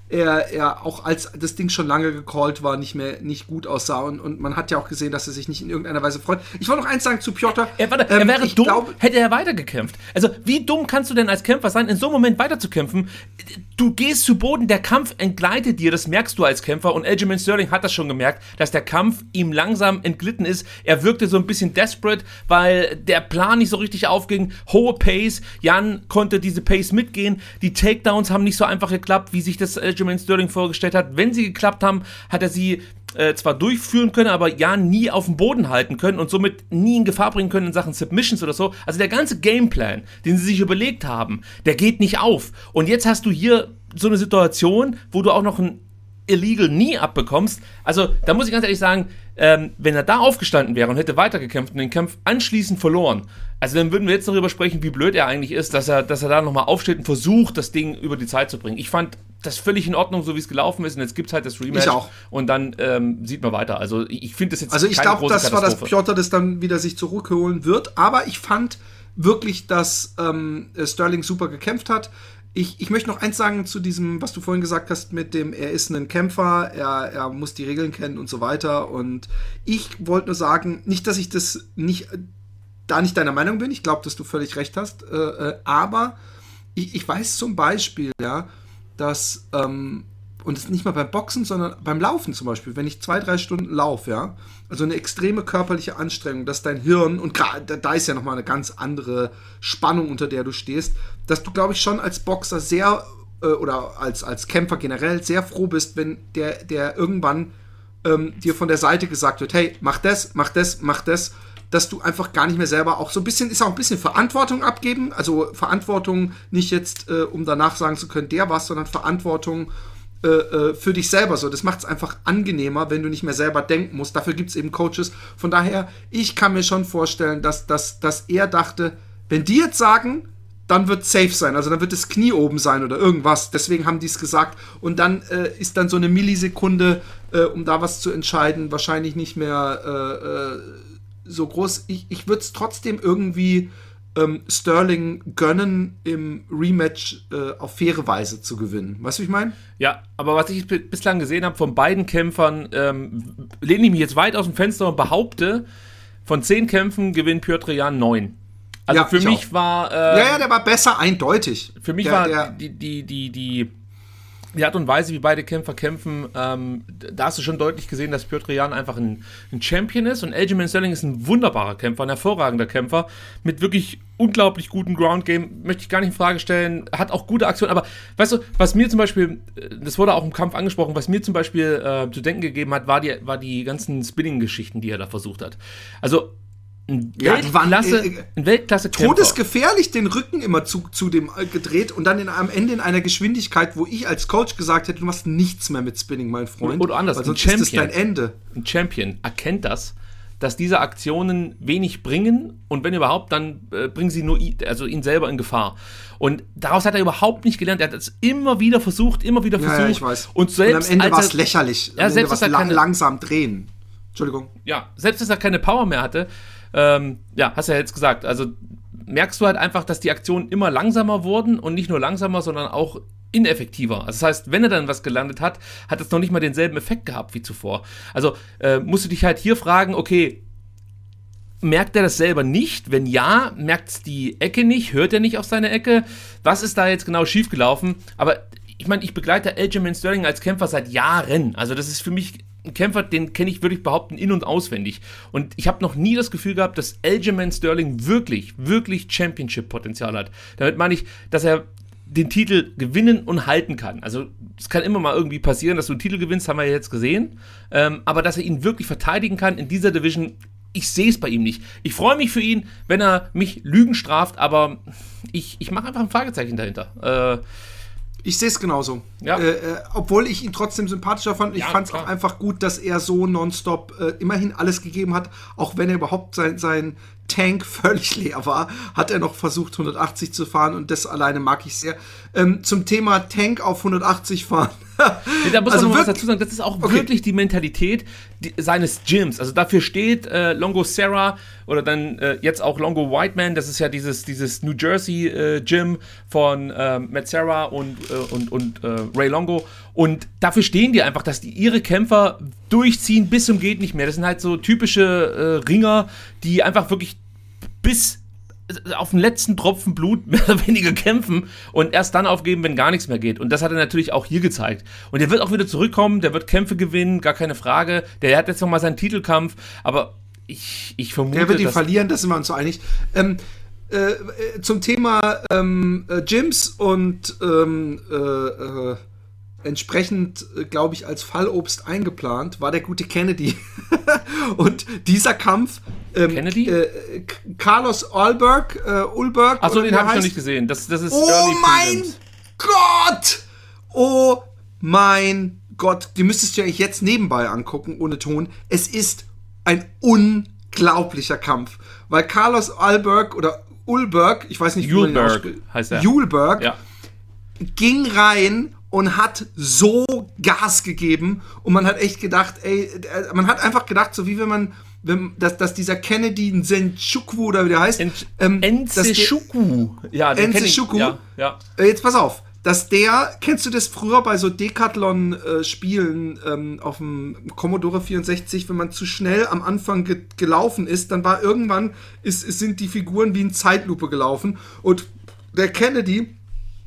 er auch als das Ding schon lange gecallt war, nicht gut aussah und man hat ja auch gesehen, dass er sich nicht in irgendeiner Weise freut. Ich wollte noch eins sagen zu Piotr. Er wäre dumm, hätte er weitergekämpft. Also wie dumm kannst du denn als Kämpfer sein, in so einem Moment weiterzukämpfen? Du gehst zu Boden, der Kampf entgleitet dir, das merkst du als Kämpfer und Aljamain Sterling hat das schon gemerkt, dass der Kampf ihm langsam entglitten ist. Er wirkte so ein bisschen desperate, weil der Plan nicht so richtig aufging. Hohe Pace, Jan konnte diese Pace mitgehen, die Takedowns haben nicht so einfach geklappt, wie sich das Aljamain Sterling vorgestellt hat. Wenn sie geklappt haben, hat er sie zwar durchführen können, aber Jan nie auf dem Boden halten können und somit nie in Gefahr bringen können in Sachen Submissions oder so. Also der ganze Gameplan, den sie sich überlegt haben, der geht nicht auf. Und jetzt hast du hier so eine Situation, wo du auch noch ein Illegal Knee abbekommst. Also da muss ich ganz ehrlich sagen, wenn er da aufgestanden wäre und hätte weitergekämpft und den Kampf anschließend verloren, also dann würden wir jetzt darüber sprechen, wie blöd er eigentlich ist, dass er da nochmal aufsteht und versucht, das Ding über die Zeit zu bringen. Ich fand das völlig in Ordnung, so wie es gelaufen ist und jetzt gibt es halt das Rematch. Ich auch. Und dann sieht man weiter. Also ich finde das jetzt keine große Katastrophe. Also ich glaube, das war, dass Piotr das dann wieder sich zurückholen wird, aber ich fand wirklich, dass Sterling super gekämpft hat. Ich möchte noch eins sagen zu diesem, was du vorhin gesagt hast, mit dem, er ist ein Kämpfer, er muss die Regeln kennen und so weiter. Und ich wollte nur sagen, nicht, dass ich das nicht deiner Meinung bin, ich glaube, dass du völlig recht hast, aber ich weiß zum Beispiel, ja, dass, und es nicht mal beim Boxen, sondern beim Laufen zum Beispiel, wenn ich 2-3 Stunden laufe, ja, also eine extreme körperliche Anstrengung, dass dein Hirn, und gerade da ist ja nochmal eine ganz andere Spannung, unter der du stehst, dass du, glaube ich, schon als Boxer sehr, oder als Kämpfer generell sehr froh bist, wenn der irgendwann dir von der Seite gesagt wird, hey, mach das, dass du einfach gar nicht mehr selber auch so ein bisschen, ist auch ein bisschen Verantwortung abgeben, also Verantwortung nicht jetzt, um danach sagen zu können, der was, sondern Verantwortung für dich selber so. Das macht es einfach angenehmer, wenn du nicht mehr selber denken musst. Dafür gibt es eben Coaches. Von daher, ich kann mir schon vorstellen, dass er dachte, wenn die jetzt sagen, dann wird safe sein, also dann wird das Knie oben sein oder irgendwas. Deswegen haben die es gesagt. Und dann ist dann so eine Millisekunde, um da was zu entscheiden, wahrscheinlich nicht mehr so groß. Ich würde es trotzdem irgendwie Sterling gönnen, im Rematch auf faire Weise zu gewinnen. Weißt du, wie ich meine? Ja, aber was ich bislang gesehen habe von beiden Kämpfern, lehne ich mich jetzt weit aus dem Fenster und behaupte, von 10 Kämpfen gewinnt Piotr Jan 9. Also ja, für mich war... der war besser, eindeutig. Für mich war die Art und Weise, wie beide Kämpfer kämpfen, da hast du schon deutlich gesehen, dass Piotr Jan einfach ein Champion ist und Aljamain Sterling ist ein wunderbarer Kämpfer, ein hervorragender Kämpfer mit wirklich unglaublich gutem Ground-Game, möchte ich gar nicht in Frage stellen, hat auch gute Aktionen, aber weißt du, was mir zum Beispiel, das wurde auch im Kampf angesprochen, was mir zum Beispiel zu denken gegeben hat, war die ganzen Spinning-Geschichten, die er da versucht hat. Also ein Weltklasse-Kämpfer. Todesgefährlich den Rücken immer zu dem gedreht und dann am Ende in einer Geschwindigkeit, wo ich als Coach gesagt hätte, du machst nichts mehr mit Spinning, mein Freund. Oder anders, weil sonst ist das dein Ende. Ein Champion erkennt das, dass diese Aktionen wenig bringen und wenn überhaupt, dann bringen sie nur ihn selber in Gefahr. Und daraus hat er überhaupt nicht gelernt. Er hat es immer wieder versucht. Ja, ich weiß. Und selbst am Ende war es lächerlich. Ja, selbst als er langsam drehen. Entschuldigung. Ja, selbst als er keine Power mehr hatte, hast du ja jetzt gesagt, also merkst du halt einfach, dass die Aktionen immer langsamer wurden und nicht nur langsamer, sondern auch ineffektiver. Also das heißt, wenn er dann was gelandet hat, hat es noch nicht mal denselben Effekt gehabt wie zuvor. Also musst du dich halt hier fragen, okay, merkt er das selber nicht? Wenn ja, merkt es die Ecke nicht? Hört er nicht auf seine Ecke? Was ist da jetzt genau schiefgelaufen? Aber ich meine, ich begleite Aljamain Sterling als Kämpfer seit Jahren. Also das ist für mich ein Kämpfer, den kenne ich wirklich behaupten in- und auswendig. Und ich habe noch nie das Gefühl gehabt, dass Aljamain Sterling wirklich, wirklich Championship-Potenzial hat. Damit meine ich, dass er den Titel gewinnen und halten kann. Also es kann immer mal irgendwie passieren, dass du einen Titel gewinnst, haben wir ja jetzt gesehen. Aber dass er ihn wirklich verteidigen kann in dieser Division, ich sehe es bei ihm nicht. Ich freue mich für ihn, wenn er mich Lügen straft, aber ich mache einfach ein Fragezeichen dahinter. Ich sehe es genauso. Ja. Obwohl ich ihn trotzdem sympathischer fand. Ich fand es auch einfach gut, dass er so nonstop immerhin alles gegeben hat. Auch wenn er überhaupt sein Tank völlig leer war, hat er noch versucht, 180 zu fahren. Und das alleine mag ich sehr. Zum Thema Tank auf 180 fahren Da muss man noch was dazu sagen, das ist auch wirklich die Mentalität seines Gyms. Also dafür steht Longo Serra oder dann jetzt auch Longo Whiteman, das ist ja dieses New Jersey Gym von Matt Serra und Ray Longo. Und dafür stehen die einfach, dass die ihre Kämpfer durchziehen bis zum geht nicht mehr. Das sind halt so typische Ringer, die einfach wirklich bis auf den letzten Tropfen Blut mehr oder weniger kämpfen und erst dann aufgeben, wenn gar nichts mehr geht. Und das hat er natürlich auch hier gezeigt. Und er wird auch wieder zurückkommen, der wird Kämpfe gewinnen, gar keine Frage. Der hat jetzt nochmal seinen Titelkampf, aber ich vermute, der wird ihn verlieren, da sind wir uns so einig. Zum Thema Gyms und entsprechend, glaube ich, als Fallobst eingeplant, war der gute Kennedy. Und dieser Kampf Kennedy? Carlos Ulberg. Achso, den habe ich noch nicht gesehen. Das ist Oh mein Gott! Oh mein Gott! Die müsstest du ja jetzt nebenbei angucken, ohne Ton. Es ist ein unglaublicher Kampf. Weil Carlos Ulberg oder Ulberg, ich weiß nicht, wie man ihn ausspricht. Heißt er. Ulberg, ja, ging rein und hat so Gas gegeben und man hat echt gedacht, man hat einfach gedacht, so wie dass dieser Kennedy Nzechukwu oder wie der heißt, Nzechukwu. Ja, Nzechukwu. Ja. Jetzt pass auf, kennst du das früher bei so Decathlon-Spielen auf dem Commodore 64, wenn man zu schnell am Anfang gelaufen ist, dann war irgendwann, sind die Figuren wie in Zeitlupe gelaufen und der Kennedy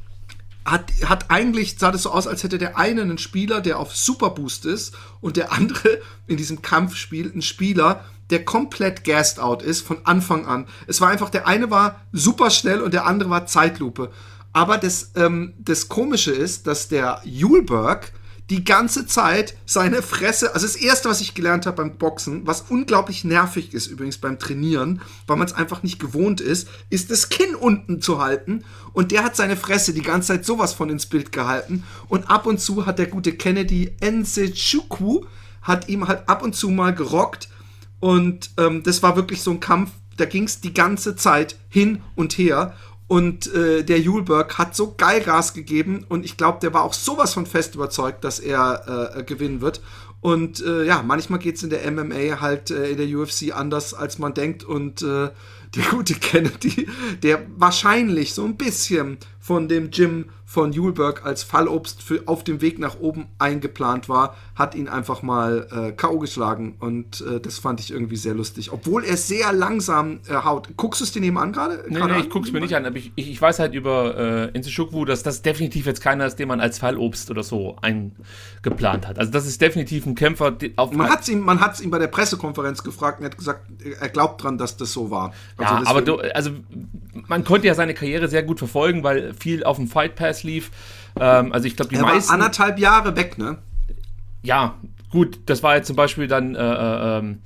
hat eigentlich, sah das so aus, als hätte der eine einen Spieler, der auf Superboost ist und der andere in diesem Kampfspiel ein Spieler, der komplett gassed out ist von Anfang an. Es war einfach, der eine war super schnell und der andere war Zeitlupe. Aber das Komische ist, dass der Ulberg die ganze Zeit seine Fresse, also das Erste, was ich gelernt habe beim Boxen, was unglaublich nervig ist übrigens beim Trainieren, weil man es einfach nicht gewohnt ist das Kinn unten zu halten und der hat seine Fresse die ganze Zeit sowas von ins Bild gehalten und ab und zu hat der gute Kennedy Nzechukwu hat ihm halt ab und zu mal gerockt und das war wirklich so ein Kampf, da ging es die ganze Zeit hin und her. Und der Ulberg hat so geil Gas gegeben und ich glaube, der war auch sowas von fest überzeugt, dass er gewinnen wird. Und manchmal geht's in der MMA halt in der UFC anders, als man denkt. Und der gute Kennedy, der wahrscheinlich so ein bisschen von dem Gym von Ulberg als Fallobst auf dem Weg nach oben eingeplant war, hat ihn einfach mal K.O. geschlagen. Und das fand ich irgendwie sehr lustig. Obwohl er sehr langsam haut. Guckst du es dir nebenan gerade? Nee, ich guck's mir nicht an. Aber ich weiß halt über Nzechukwu, dass das definitiv jetzt keiner ist, den man als Fallobst oder so eingeplant hat. Also das ist definitiv ein Kämpfer. Man hat's ihm bei der Pressekonferenz gefragt und er hat gesagt, er glaubt dran, dass das so war. Also ja, aber man konnte ja seine Karriere sehr gut verfolgen, weil viel auf dem Fight Pass lief. Also ich glaube, die meisten... Er war 1,5 Jahre weg, ne? Ja, gut, das war jetzt zum Beispiel dann,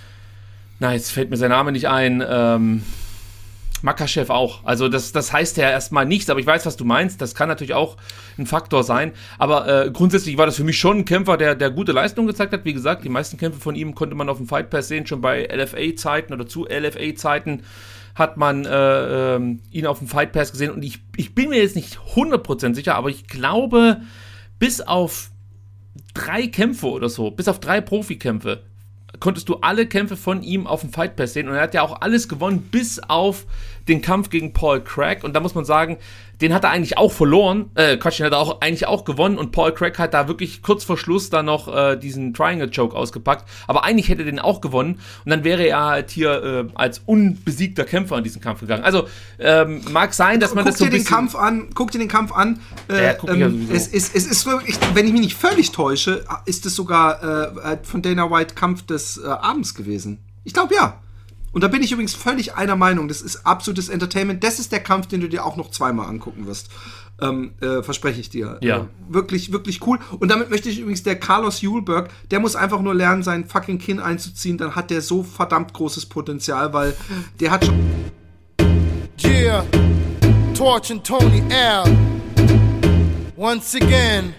jetzt fällt mir sein Name nicht ein, Makachev auch. Also das heißt ja erstmal nichts, aber ich weiß, was du meinst. Das kann natürlich auch ein Faktor sein. Aber grundsätzlich war das für mich schon ein Kämpfer, der gute Leistung gezeigt hat. Wie gesagt, die meisten Kämpfe von ihm konnte man auf dem Fight Pass sehen, schon bei LFA-Zeiten oder zu LFA-Zeiten hat man ihn auf dem Fight Pass gesehen. Und ich bin mir jetzt nicht 100% sicher, aber ich glaube, bis auf 3 Kämpfe oder so, bis auf 3 Profikämpfe, konntest du alle Kämpfe von ihm auf dem Fight Pass sehen. Und er hat ja auch alles gewonnen, bis auf den Kampf gegen Paul Craig. Und da muss man sagen, den hat er eigentlich auch verloren. Den hat er eigentlich auch gewonnen. Und Paul Craig hat da wirklich kurz vor Schluss dann noch diesen Triangle Choke ausgepackt. Aber eigentlich hätte er den auch gewonnen. Und dann wäre er halt hier als unbesiegter Kämpfer in diesen Kampf gegangen. Also mag sein, dass man das so ein bisschen... Guck dir den Kampf an. Es ist wirklich, wenn ich mich nicht völlig täusche, ist es sogar von Dana White Kampf des Abends gewesen. Ich glaube, ja. Und da bin ich übrigens völlig einer Meinung. Das ist absolutes Entertainment. Das ist der Kampf, den du dir auch noch zweimal angucken wirst. Verspreche ich dir. Ja. Wirklich, wirklich cool. Und damit möchte ich übrigens, der Carlos Ulberg, der muss einfach nur lernen, seinen fucking Kinn einzuziehen. Dann hat der so verdammt großes Potenzial, weil der hat schon... Yeah, Torch and Tony L. Once again.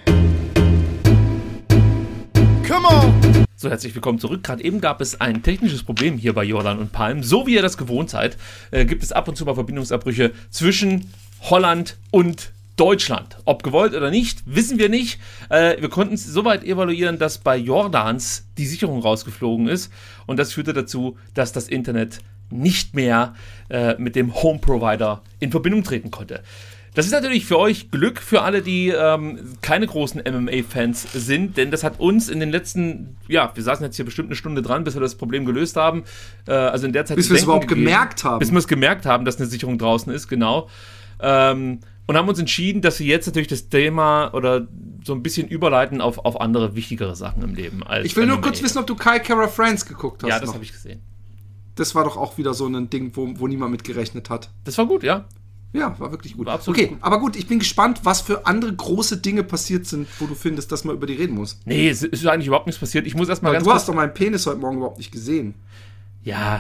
Come on. So, herzlich willkommen zurück. Gerade eben gab es ein technisches Problem hier bei Jordan und Palm. So wie ihr das gewohnt seid, gibt es ab und zu mal Verbindungsabbrüche zwischen Holland und Deutschland. Ob gewollt oder nicht, wissen wir nicht. Wir konnten es soweit evaluieren, dass bei Jordans die Sicherung rausgeflogen ist. Und das führte dazu, dass das Internet nicht mehr mit dem Home-Provider in Verbindung treten konnte. Das ist natürlich für euch Glück, für alle, die keine großen MMA-Fans sind, denn das hat uns in den letzten, wir saßen jetzt hier bestimmt eine Stunde dran, bis wir das Problem gelöst haben. Also in der Zeit bis wir es überhaupt gemerkt haben. Bis wir es gemerkt haben, dass eine Sicherung draußen ist, genau. Und haben uns entschieden, dass wir jetzt natürlich das Thema oder so ein bisschen überleiten auf andere, wichtigere Sachen im Leben. Als ich will nur MMA. kurz wissen, ob du Kai Kara France geguckt hast. Ja, das habe ich gesehen. Das war doch auch wieder so ein Ding, wo niemand mit gerechnet hat. Das war gut, ja. Ja, war wirklich gut. War absolut okay, gut. Aber gut, ich bin gespannt, was für andere große Dinge passiert sind, wo du findest, dass man über die reden muss. Nee, es ist eigentlich überhaupt nichts passiert. Ich muss erstmal ganz kurz... Du hast doch meinen Penis heute Morgen überhaupt nicht gesehen. Ja.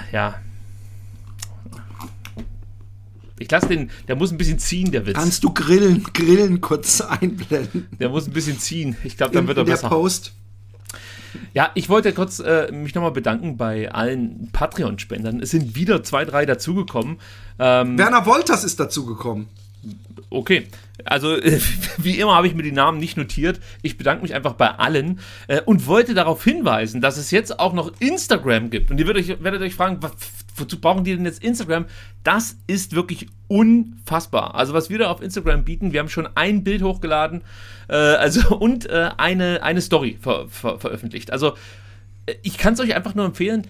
Ich lasse der muss ein bisschen ziehen, der Witz. Kannst du Grillen kurz einblenden? Der muss ein bisschen ziehen. Ich glaube, dann wird er besser. In der Post. Ja, ich wollte kurz mich nochmal bedanken bei allen Patreon-Spendern. Es sind wieder 2, 3 dazugekommen. Werner Wolters ist dazugekommen. Okay, also wie immer habe ich mir die Namen nicht notiert. Ich bedanke mich einfach bei allen und wollte darauf hinweisen, dass es jetzt auch noch Instagram gibt. Und ihr werdet euch fragen, wozu brauchen die denn jetzt Instagram? Das ist wirklich unfassbar. Also was wir da auf Instagram bieten, wir haben schon ein Bild hochgeladen und eine Story veröffentlicht. Also ich kann es euch einfach nur empfehlen,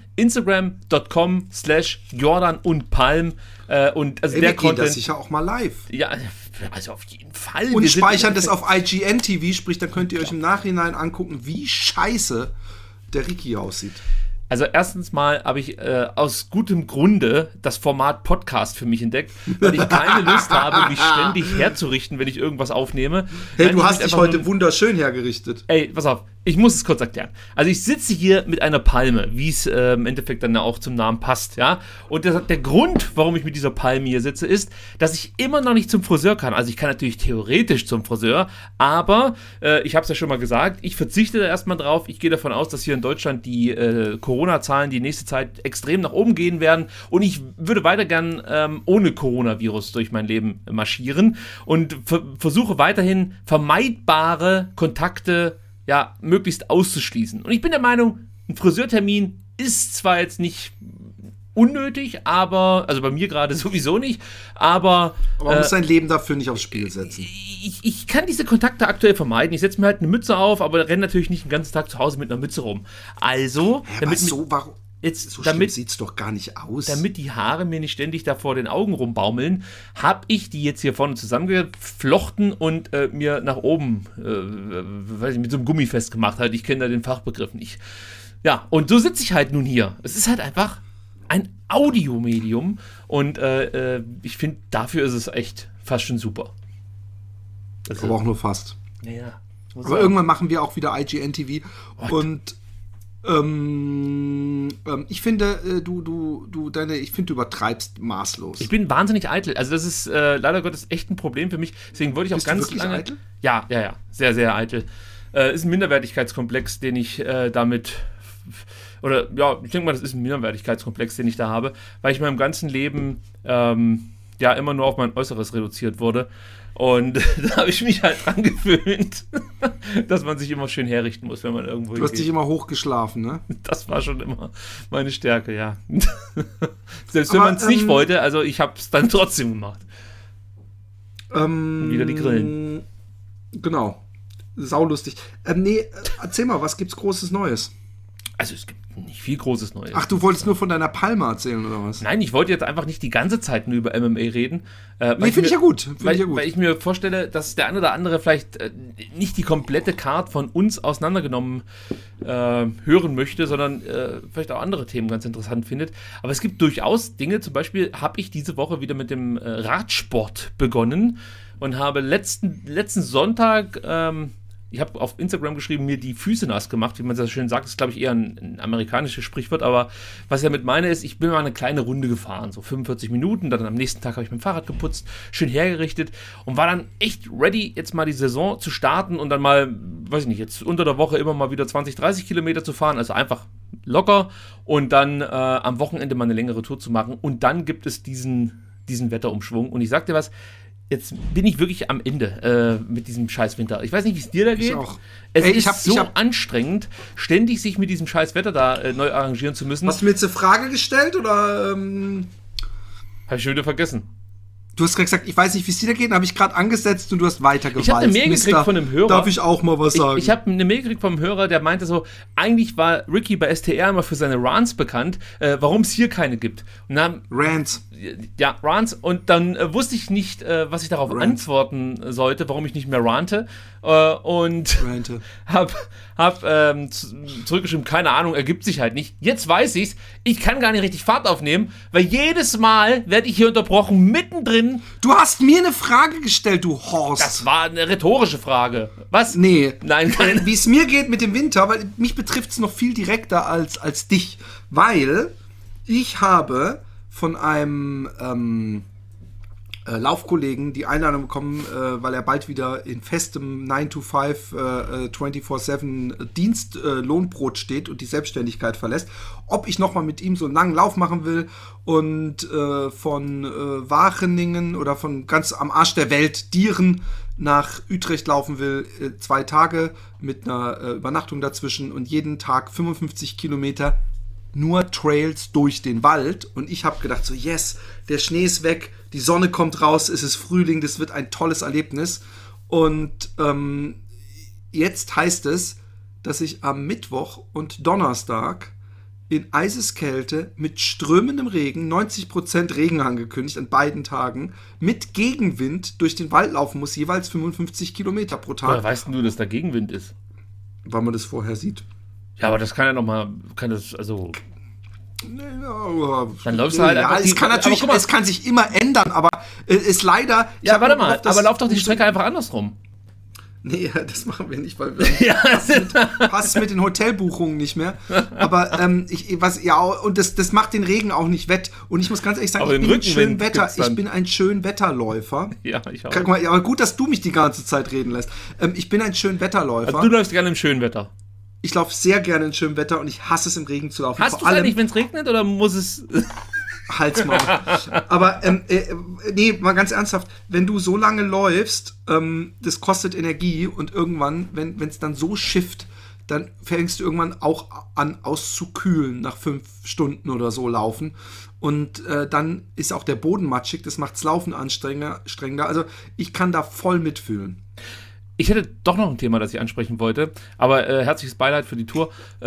instagram.com/Jordan und Palm und also der Content. Das sicher auch mal live. Ja, also auf jeden Fall. Und speichern das auf IGN-TV, sprich, dann könnt ihr euch im Nachhinein angucken, wie scheiße der Ricky aussieht. Also erstens mal habe ich aus gutem Grunde das Format Podcast für mich entdeckt, weil ich keine Lust habe, mich ständig herzurichten, wenn ich irgendwas aufnehme. Hey, du hast dich heute wunderschön hergerichtet. Ey, pass auf, ich muss es kurz erklären. Also ich sitze hier mit einer Palme, wie es im Endeffekt dann auch zum Namen passt, ja. Und der Grund, warum ich mit dieser Palme hier sitze, ist, dass ich immer noch nicht zum Friseur kann. Also ich kann natürlich theoretisch zum Friseur, aber ich habe es ja schon mal gesagt, ich verzichte da erstmal drauf. Ich gehe davon aus, dass hier in Deutschland die Corona-Zahlen die nächste Zeit extrem nach oben gehen werden und ich würde weiter gern ohne Coronavirus durch mein Leben marschieren und versuche weiterhin vermeidbare Kontakte möglichst auszuschließen. Und ich bin der Meinung, ein Friseurtermin ist zwar jetzt nicht unnötig, aber, also bei mir gerade sowieso nicht, aber man muss sein Leben dafür nicht aufs Spiel setzen. Ich kann diese Kontakte aktuell vermeiden. Ich setze mir halt eine Mütze auf, aber renne natürlich nicht den ganzen Tag zu Hause mit einer Mütze rum. Also, warum? So schlimm sieht's doch gar nicht aus. Damit die Haare mir nicht ständig da vor den Augen rumbaumeln, habe ich die jetzt hier vorne zusammengeflochten und mir nach oben, mit so einem Gummi festgemacht. Halt, ich kenne da den Fachbegriff nicht. Ja, und so sitze ich halt nun hier. Es ist halt einfach ein Audiomedium und ich finde, dafür ist es echt fast schon super. Aber auch nur fast. Ja. Aber irgendwann machen wir auch wieder IGN-TV und ich finde, du übertreibst maßlos. Ich bin wahnsinnig eitel. Also das ist leider Gottes echt ein Problem für mich. Deswegen wollte ich auch ganz lange. Eitel? Ja. Sehr, sehr eitel. Ist ein Minderwertigkeitskomplex, den ich damit. Oder ja, ich denke mal, das ist ein Minderwertigkeitskomplex, den ich da habe, weil ich in meinem ganzen Leben immer nur auf mein Äußeres reduziert wurde. Und da habe ich mich halt dran gewöhnt, dass man sich immer schön herrichten muss, wenn man irgendwo Du hast dich immer hochgeschlafen, ne? Das war schon immer meine Stärke, ja. Selbst wenn man es nicht wollte, also ich habe es dann trotzdem gemacht. Und wieder die Grillen. Genau. Saulustig. Erzähl mal, was gibt's Großes Neues? Also es gibt nicht viel Großes Neues. Ach, du wolltest nur von deiner Palme erzählen, oder was? Nein, ich wollte jetzt einfach nicht die ganze Zeit nur über MMA reden. Finde ich ja gut. Weil ich mir vorstelle, dass der eine oder andere vielleicht nicht die komplette Card von uns auseinandergenommen hören möchte, sondern vielleicht auch andere Themen ganz interessant findet. Aber es gibt durchaus Dinge, zum Beispiel habe ich diese Woche wieder mit dem Radsport begonnen und habe letzten Sonntag ich habe auf Instagram geschrieben, mir die Füße nass gemacht, wie man das schön sagt. Das ist, glaube ich, eher ein amerikanisches Sprichwort. Aber was ich damit meine ist, ich bin mal eine kleine Runde gefahren, so 45 Minuten. Dann am nächsten Tag habe ich mein Fahrrad geputzt, schön hergerichtet und war dann echt ready, jetzt mal die Saison zu starten und dann mal, weiß ich nicht, jetzt unter der Woche immer mal wieder 20, 30 Kilometer zu fahren. Also einfach locker und dann am Wochenende mal eine längere Tour zu machen. Und dann gibt es diesen Wetterumschwung. Und ich sag dir was, jetzt bin ich wirklich am Ende mit diesem scheiß Winter. Ich weiß nicht, wie es dir da geht. Ich auch. Es ist so anstrengend, ständig sich mit diesem scheiß Wetter da neu arrangieren zu müssen. Hast du mir jetzt eine Frage gestellt oder? Habe ich schon wieder vergessen. Du hast gerade gesagt, ich weiß nicht, wie es dir da geht, dann habe ich gerade angesetzt und du hast weitergewalzt. Ich habe eine Mail gekriegt von einem Hörer. Darf ich auch mal was sagen? Ich habe eine Mail gekriegt vom Hörer, der meinte so, eigentlich war Ricky bei STR immer für seine Rants bekannt, warum es hier keine gibt. Und dann, Rants. Ja, Rants. Und dann wusste ich nicht, was ich darauf antworten sollte, warum ich nicht mehr rante. Und hab zurückgeschrieben, keine Ahnung, ergibt sich halt nicht. Jetzt weiß ich's, ich kann gar nicht richtig Fahrt aufnehmen, weil jedes Mal werde ich hier unterbrochen, mittendrin. Du hast mir eine Frage gestellt, du Horst. Das war eine rhetorische Frage. Was? Nee. Nein, keine. Wie es mir geht mit dem Winter, weil mich betrifft es noch viel direkter als dich, weil ich habe von einem Laufkollegen die Einladung bekommen, weil er bald wieder in festem 9-to-5 24/7 Lohnbrot steht und die Selbstständigkeit verlässt, ob ich nochmal mit ihm so einen langen Lauf machen will und von Wageningen oder von ganz am Arsch der Welt Dieren nach Utrecht laufen will, 2 Tage mit einer Übernachtung dazwischen und jeden Tag 55 Kilometer nur Trails durch den Wald. Und ich habe gedacht so, yes, der Schnee ist weg, die Sonne kommt raus, es ist Frühling, das wird ein tolles Erlebnis. Und jetzt heißt es, dass ich am Mittwoch und Donnerstag in Eiseskälte mit strömendem Regen, 90% Regen angekündigt an beiden Tagen, mit Gegenwind durch den Wald laufen muss, jeweils 55 Kilometer pro Tag. Woher weißt du, dass da Gegenwind ist? Weil man das vorher sieht. Ja, aber das kann ja nochmal, also... Ja, dann läufst du halt einfach es kann natürlich, es kann sich immer ändern, aber es leider... Ja, warte mal, aber lauf doch die Strecke einfach andersrum. Nee, das machen wir nicht, weil wir passt mit den Hotelbuchungen nicht mehr. Aber und das macht den Regen auch nicht wett. Und ich muss ganz ehrlich sagen, ich bin ein Schönwetterläufer. Ja, ich auch. Mal, aber gut, dass du mich die ganze Zeit reden lässt. Ich bin ein Schönwetterläufer. Also du läufst gerne im schönen Wetter. Ich laufe sehr gerne in schönem Wetter und ich hasse es, im Regen zu laufen. Hast du es eigentlich, wenn es regnet, oder muss es... Halsmaul. Aber nee, mal ganz ernsthaft, wenn du so lange läufst, das kostet Energie und irgendwann, wenn es dann so schifft, dann fängst du irgendwann auch an auszukühlen nach 5 Stunden oder so laufen. Und dann ist auch der Boden matschig, das macht das Laufen anstrengender. Also ich kann da voll mitfühlen. Ich hätte doch noch ein Thema, das ich ansprechen wollte, aber herzliches Beileid für die Tour.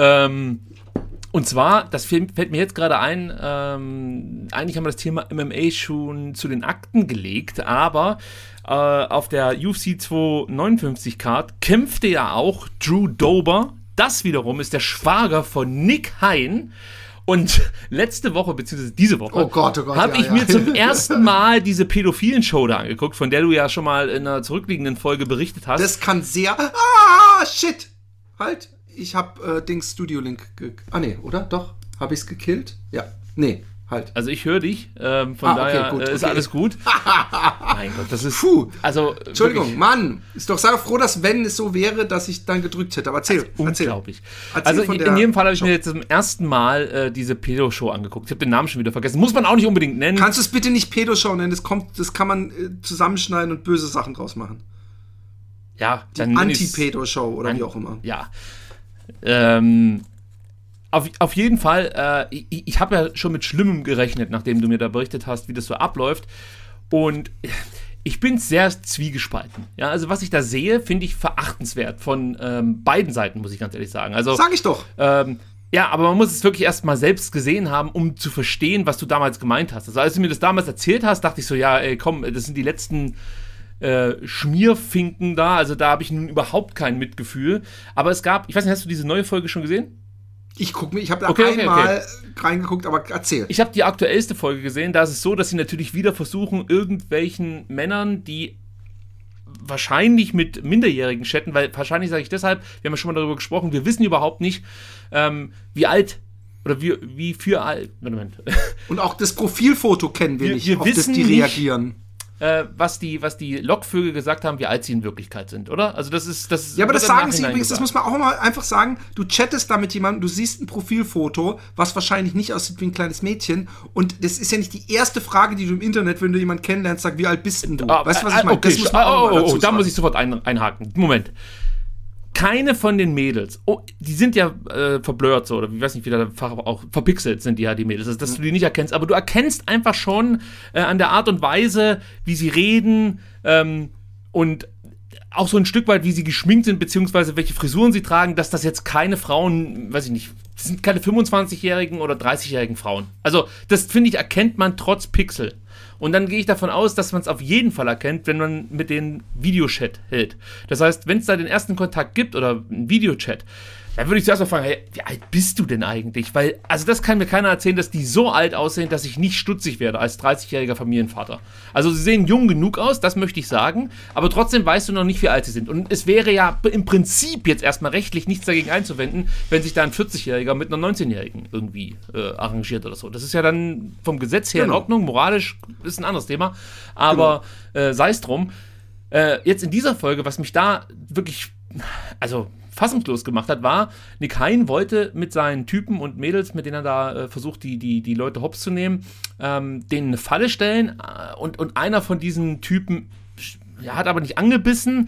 Und zwar, das fällt mir jetzt gerade ein, eigentlich haben wir das Thema MMA schon zu den Akten gelegt, aber auf der UFC 259 Card kämpfte ja auch Drew Dober. Das wiederum ist der Schwager von Nick Hein. Und letzte Woche, beziehungsweise diese Woche, habe ich mir zum ersten Mal diese Pädophilen-Show da angeguckt, von der du ja schon mal in einer zurückliegenden Folge berichtet hast. Das kann sehr... shit! Halt, ich habe Studio Link... nee, oder? Doch? Habe ich es gekillt? Ja. Nee, halt. Also ich höre dich, von daher gut, ist alles gut. Mein Gott, das ist... Puh, also Entschuldigung, wirklich, Mann, ist doch sehr froh, dass wenn es so wäre, dass ich dann gedrückt hätte. Aber erzähl. Unglaublich. Also in jedem Fall habe ich mir jetzt zum ersten Mal diese Pedo-Show angeguckt. Ich habe den Namen schon wieder vergessen. Muss man auch nicht unbedingt nennen. Kannst du es bitte nicht Pedo-Show nennen? Das kann man zusammenschneiden und böse Sachen draus machen. Ja, die Anti-Pedo-Show oder wie auch immer. Ja. Auf jeden Fall, ich habe ja schon mit Schlimmem gerechnet, nachdem du mir da berichtet hast, wie das so abläuft. Und ich bin sehr zwiegespalten. Ja, also was ich da sehe, finde ich verachtenswert von beiden Seiten, muss ich ganz ehrlich sagen. Also, sag ich doch. Ja, aber man muss es wirklich erst mal selbst gesehen haben, um zu verstehen, was du damals gemeint hast. Also als du mir das damals erzählt hast, dachte ich so, ja, ey, komm, das sind die letzten Schmierfinken da. Also da habe ich nun überhaupt kein Mitgefühl. Aber es gab, ich weiß nicht, hast du diese neue Folge schon gesehen? Ich habe da einmal reingeguckt, aber erzähl. Ich habe die aktuellste Folge gesehen, da ist es so, dass sie natürlich wieder versuchen, irgendwelchen Männern, die wahrscheinlich mit Minderjährigen chatten, weil wahrscheinlich sage ich deshalb, wir haben ja schon mal darüber gesprochen, wir wissen überhaupt nicht, wie alt oder wie für alt. Moment. Und auch das Profilfoto kennen wir nicht, auf das die reagieren. was die Lockvögel gesagt haben, wie alt sie in Wirklichkeit sind, oder? Also das ist ja, aber das sagen sie übrigens, das muss man auch mal einfach sagen, du chattest da mit jemandem, du siehst ein Profilfoto, was wahrscheinlich nicht aussieht wie ein kleines Mädchen und das ist ja nicht die erste Frage, die du im Internet, wenn du jemanden kennenlernst, sagst, wie alt bist denn du? Weißt du, was ich meine? Okay, das muss man auch mal dazu sagen. Da muss ich sofort einhaken. Moment. Keine von den Mädels, die sind ja verblurrt so, oder ich weiß nicht, wie der Fach auch, verpixelt sind die ja, die Mädels, dass du die nicht erkennst, aber du erkennst einfach schon an der Art und Weise, wie sie reden und auch so ein Stück weit, wie sie geschminkt sind, beziehungsweise welche Frisuren sie tragen, dass das jetzt keine Frauen, weiß ich nicht, das sind keine 25-jährigen oder 30-jährigen Frauen. Also das, finde ich, erkennt man trotz Pixel. Und dann gehe ich davon aus, dass man es auf jeden Fall erkennt, wenn man mit denen Videochat hält. Das heißt, wenn es da den ersten Kontakt gibt oder einen Videochat, dann würde ich zuerst mal fragen, hey, wie alt bist du denn eigentlich? Weil, also das kann mir keiner erzählen, dass die so alt aussehen, dass ich nicht stutzig werde als 30-jähriger Familienvater. Also sie sehen jung genug aus, das möchte ich sagen, aber trotzdem weißt du noch nicht, wie alt sie sind. Und es wäre ja im Prinzip jetzt erstmal rechtlich nichts dagegen einzuwenden, wenn sich da ein 40-Jähriger mit einer 19-Jährigen irgendwie arrangiert oder so. Das ist ja dann vom Gesetz her in Ordnung, moralisch ist ein anderes Thema, aber sei es drum. Jetzt in dieser Folge, was mich da wirklich, also fassungslos gemacht hat, war, Nick Hein wollte mit seinen Typen und Mädels, mit denen er da versucht, die Leute hops zu nehmen, denen eine Falle stellen und einer von diesen Typen hat aber nicht angebissen,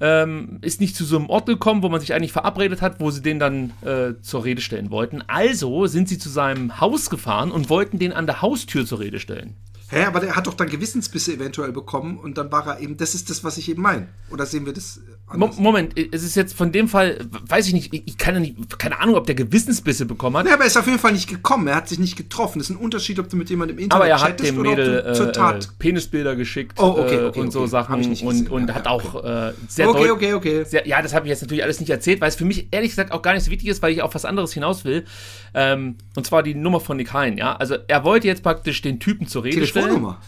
ist nicht zu so einem Ort gekommen, wo man sich eigentlich verabredet hat, wo sie den dann zur Rede stellen wollten. Also sind sie zu seinem Haus gefahren und wollten den an der Haustür zur Rede stellen. Hä, aber der hat doch dann Gewissensbisse eventuell bekommen und dann war er eben, das ist das, was ich eben meine. Oder sehen wir das anders? Moment, es ist jetzt von dem Fall, weiß ich nicht, ich kann ja nicht, keine Ahnung, ob der Gewissensbisse bekommen hat. Ja, aber er ist auf jeden Fall nicht gekommen, er hat sich nicht getroffen. Das ist ein Unterschied, ob du mit jemandem im Internet aber er hat chattest dem oder Mädel ob du zur Tat Penisbilder geschickt und so Sachen und hat auch sehr Okay. Ja, das habe ich jetzt natürlich alles nicht erzählt, weil es für mich ehrlich gesagt auch gar nicht so wichtig ist, weil ich auf was anderes hinaus will. Und zwar die Nummer von Nick Hein, ja. Also er wollte jetzt praktisch den Typen zur Rede stellen. Telefonnummer.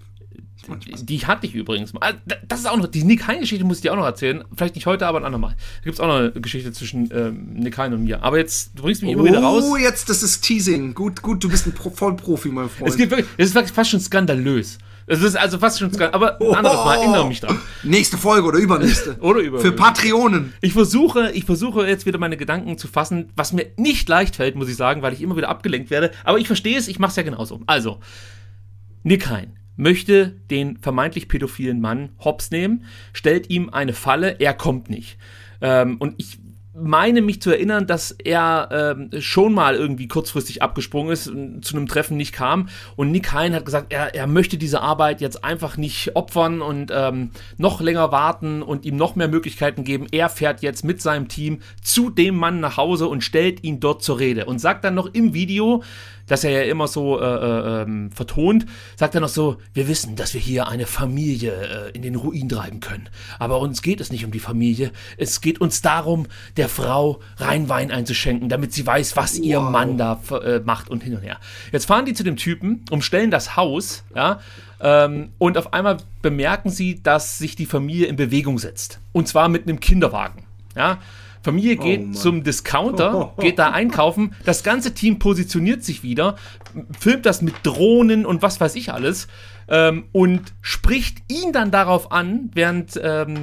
Die hatte ich übrigens mal. Das ist auch noch, die Nick Hein-Geschichte muss ich dir auch noch erzählen. Vielleicht nicht heute, aber ein andermal. Da gibt es auch noch eine Geschichte zwischen Nick Hein und mir. Aber jetzt, du bringst mich immer wieder raus. Oh, jetzt, das ist Teasing. Gut, du bist ein Vollprofi, mein Freund. Es ist fast schon skandalös. Es ist also fast schon skandalös. Aber ein anderes Mal, erinnere mich dran. Nächste Folge oder übernächste. Für Patreonen. Ich versuche jetzt wieder meine Gedanken zu fassen, was mir nicht leicht fällt, muss ich sagen, weil ich immer wieder abgelenkt werde. Aber ich verstehe es, ich mache es ja genauso. Also, Nick Hein möchte den vermeintlich pädophilen Mann hops nehmen, stellt ihm eine Falle, er kommt nicht. Und ich meine mich zu erinnern, dass er schon mal irgendwie kurzfristig abgesprungen ist, zu einem Treffen nicht kam und Nick Hein hat gesagt, er möchte diese Arbeit jetzt einfach nicht opfern und noch länger warten und ihm noch mehr Möglichkeiten geben. Er fährt jetzt mit seinem Team zu dem Mann nach Hause und stellt ihn dort zur Rede und sagt dann noch im Video, das er ja immer so vertont, sagt er noch so, wir wissen, dass wir hier eine Familie in den Ruin treiben können. Aber uns geht es nicht um die Familie. Es geht uns darum, der Frau Rheinwein einzuschenken, damit sie weiß, was ihr Mann da macht und hin und her. Jetzt fahren die zu dem Typen, umstellen das Haus, ja, und auf einmal bemerken sie, dass sich die Familie in Bewegung setzt. Und zwar mit einem Kinderwagen, ja. Familie geht zum Discounter, geht da einkaufen, das ganze Team positioniert sich wieder, filmt das mit Drohnen und was weiß ich alles und spricht ihn dann darauf an, während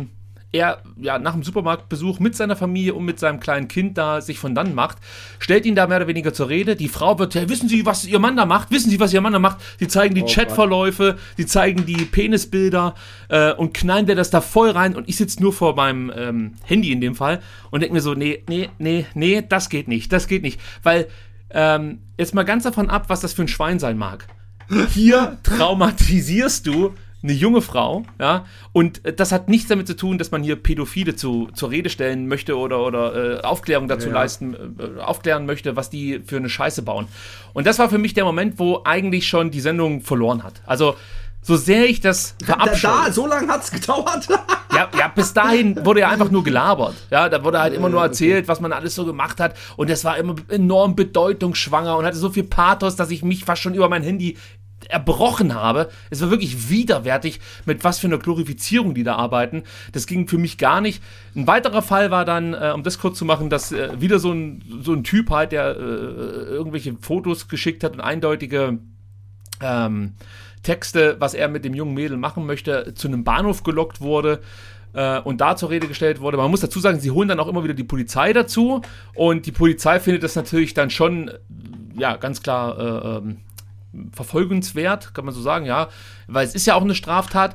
er nach dem Supermarktbesuch mit seiner Familie und mit seinem kleinen Kind da sich von dann macht, stellt ihn da mehr oder weniger zur Rede. Die Frau wird, wissen Sie, was Ihr Mann da macht? Wissen Sie, was Ihr Mann da macht? Die zeigen die Chatverläufe, die zeigen die Penisbilder und knallen der das da voll rein und ich sitze nur vor meinem Handy in dem Fall und denke mir so, nee, das geht nicht. Weil, jetzt mal ganz davon ab, was das für ein Schwein sein mag. Hier traumatisierst du eine junge Frau, ja, und das hat nichts damit zu tun, dass man hier Pädophile zur Rede stellen möchte oder Aufklärung dazu leisten, aufklären möchte, was die für eine Scheiße bauen. Und das war für mich der Moment, wo eigentlich schon die Sendung verloren hat. Also, so sehr ich das verabscheue. So lange hat es gedauert? Ja, bis dahin wurde ja einfach nur gelabert. Ja, da wurde halt immer nur erzählt, was man alles so gemacht hat. Und das war immer enorm bedeutungsschwanger und hatte so viel Pathos, dass ich mich fast schon über mein Handy erbrochen habe. Es war wirklich widerwärtig, mit was für einer Glorifizierung die da arbeiten. Das ging für mich gar nicht. Ein weiterer Fall war dann, um das kurz zu machen, dass wieder so ein Typ halt, der irgendwelche Fotos geschickt hat und eindeutige Texte, was er mit dem jungen Mädel machen möchte, zu einem Bahnhof gelockt wurde und da zur Rede gestellt wurde. Man muss dazu sagen, sie holen dann auch immer wieder die Polizei dazu und die Polizei findet das natürlich dann schon, ja, ganz klar verfolgenswert, kann man so sagen, ja, weil es ist ja auch eine Straftat.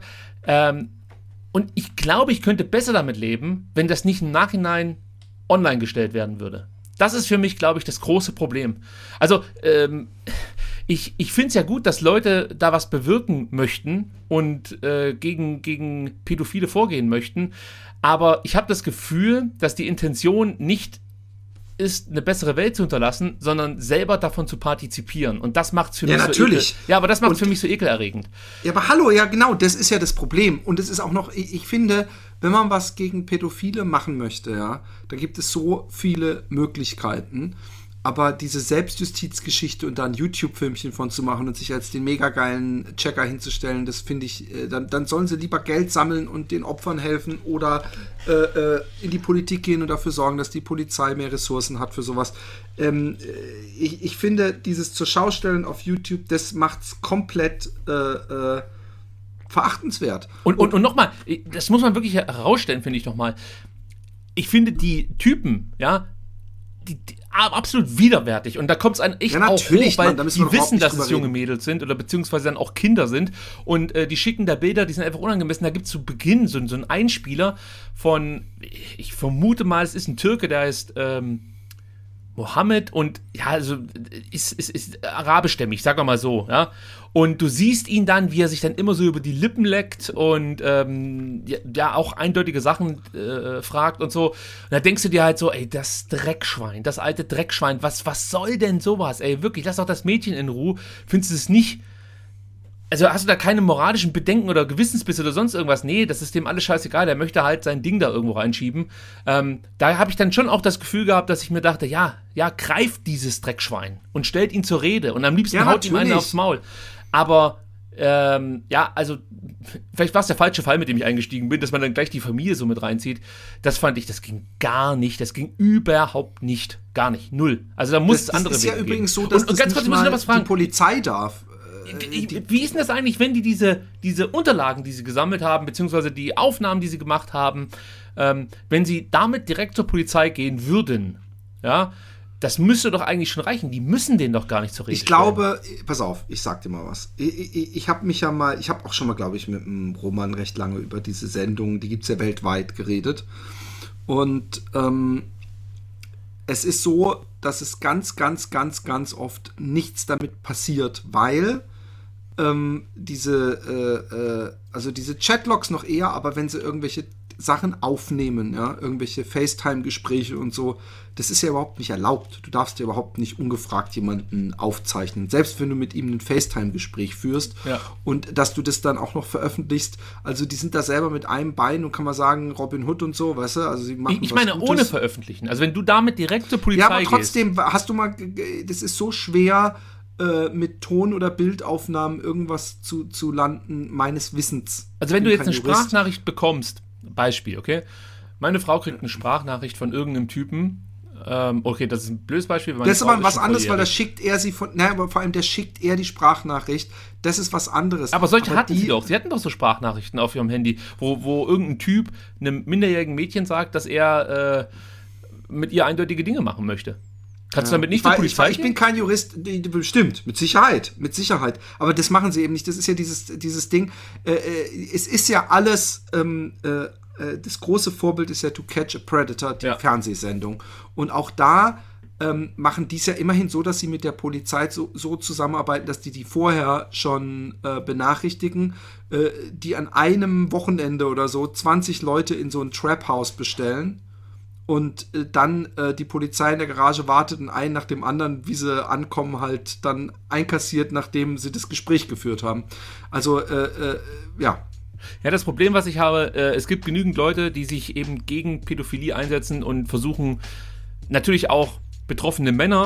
Und ich glaube, ich könnte besser damit leben, wenn das nicht im Nachhinein online gestellt werden würde. Das ist für mich, glaube ich, das große Problem. Also, ich finde es ja gut, dass Leute da was bewirken möchten und gegen Pädophile vorgehen möchten, aber ich habe das Gefühl, dass die Intention nicht ist, eine bessere Welt zu hinterlassen, sondern selber davon zu partizipieren. Und das macht es für mich natürlich. so ja, aber das macht es für mich so ekelerregend. Ja, aber hallo, ja genau, das ist ja das Problem. Und es ist auch noch, ich finde, wenn man was gegen Pädophile machen möchte, ja, da gibt es so viele Möglichkeiten. Aber diese Selbstjustizgeschichte und da ein YouTube-Filmchen von zu machen und sich als den mega geilen Checker hinzustellen, das finde ich, dann sollen sie lieber Geld sammeln und den Opfern helfen oder in die Politik gehen und dafür sorgen, dass die Polizei mehr Ressourcen hat für sowas. Ich finde, dieses zur Schaustellen auf YouTube, das macht's komplett verachtenswert. Und nochmal, das muss man wirklich herausstellen, finde ich nochmal. Ich finde die Typen, ja, die absolut widerwärtig. Und da kommt es einem echt auch hoch, weil die wissen, dass es junge Mädels sind oder beziehungsweise dann auch Kinder sind. Und die schicken da Bilder, die sind einfach unangemessen. Da gibt es zu Beginn so einen Einspieler von, ich vermute mal, es ist ein Türke, der heißt Mohammed und ja, also ist arabischstämmig, sagen wir mal so, ja. Und du siehst ihn dann, wie er sich dann immer so über die Lippen leckt und ja auch eindeutige Sachen fragt und so. Und da denkst du dir halt so, ey, das Dreckschwein, das alte Dreckschwein, was soll denn sowas, ey, wirklich, lass doch das Mädchen in Ruhe. Findest du es nicht? Also hast du da keine moralischen Bedenken oder Gewissensbisse oder sonst irgendwas? Nee, das ist dem alles scheißegal. Der möchte halt sein Ding da irgendwo reinschieben. Da habe ich dann schon auch das Gefühl gehabt, dass ich mir dachte, ja, greift dieses Dreckschwein und stellt ihn zur Rede. Und am liebsten haut ihm einen aufs Maul. Aber, ja, also vielleicht war es der falsche Fall, mit dem ich eingestiegen bin, dass man dann gleich die Familie so mit reinzieht. Das fand ich, das ging gar nicht. Das ging überhaupt nicht. Gar nicht. Null. Also da muss es andere Wege geben. Das ist ja übrigens so, dass und ganz kurz, muss ich noch was fragen. Die Polizei darf. Wie ist denn das eigentlich, wenn die diese Unterlagen, die sie gesammelt haben, beziehungsweise die Aufnahmen, die sie gemacht haben, wenn sie damit direkt zur Polizei gehen würden, ja, das müsste doch eigentlich schon reichen. Die müssen den doch gar nicht zur Rede stellen. Ich glaube, pass auf, ich sag dir mal was. Ich habe auch schon mal, glaube ich, mit dem Roman recht lange über diese Sendung, die gibt es ja weltweit, geredet. Und es ist so, dass es ganz, ganz, ganz, ganz oft nichts damit passiert, weil diese Chatlogs noch eher, aber wenn sie irgendwelche Sachen aufnehmen, ja, irgendwelche FaceTime-Gespräche und so, das ist ja überhaupt nicht erlaubt. Du darfst ja überhaupt nicht ungefragt jemanden aufzeichnen, selbst wenn du mit ihm ein FaceTime-Gespräch führst, ja. Und dass du das dann auch noch veröffentlichst. Also die sind da selber mit einem Bein und kann man sagen, Robin Hood und so, weißt du, also sie machen ich meine, Gutes. Ohne veröffentlichen. Also wenn du damit direkt zur Polizei gehst. Ja, aber trotzdem, hast du mal, das ist so schwer, mit Ton- oder Bildaufnahmen irgendwas zu landen, meines Wissens. Also wenn du jetzt eine Sprachnachricht bekommst, Beispiel, okay? Meine Frau kriegt eine Sprachnachricht von irgendeinem Typen. Okay, das ist ein blödes Beispiel. Das ist aber was anderes, weil da schickt er sie aber vor allem der schickt er die Sprachnachricht. Das ist was anderes. Aber solche hatten sie doch. Sie hatten doch so Sprachnachrichten auf ihrem Handy, wo irgendein Typ einem minderjährigen Mädchen sagt, dass er mit ihr eindeutige Dinge machen möchte. Kannst du damit nicht zur Polizei gehen? Ich bin kein Jurist, bestimmt, mit Sicherheit. Aber das machen sie eben nicht. Das ist ja dieses Ding. Es ist ja alles, das große Vorbild ist ja To Catch a Predator, die Fernsehsendung. Und auch da machen die es ja immerhin so, dass sie mit der Polizei so zusammenarbeiten, dass die vorher schon benachrichtigen, die an einem Wochenende oder so 20 Leute in so ein Trap-House bestellen. Und dann die Polizei in der Garage wartet und einen nach dem anderen, wie sie ankommen, halt dann einkassiert, nachdem sie das Gespräch geführt haben. Also, ja. Ja, das Problem, was ich habe, es gibt genügend Leute, die sich eben gegen Pädophilie einsetzen und versuchen, natürlich auch betroffene Männer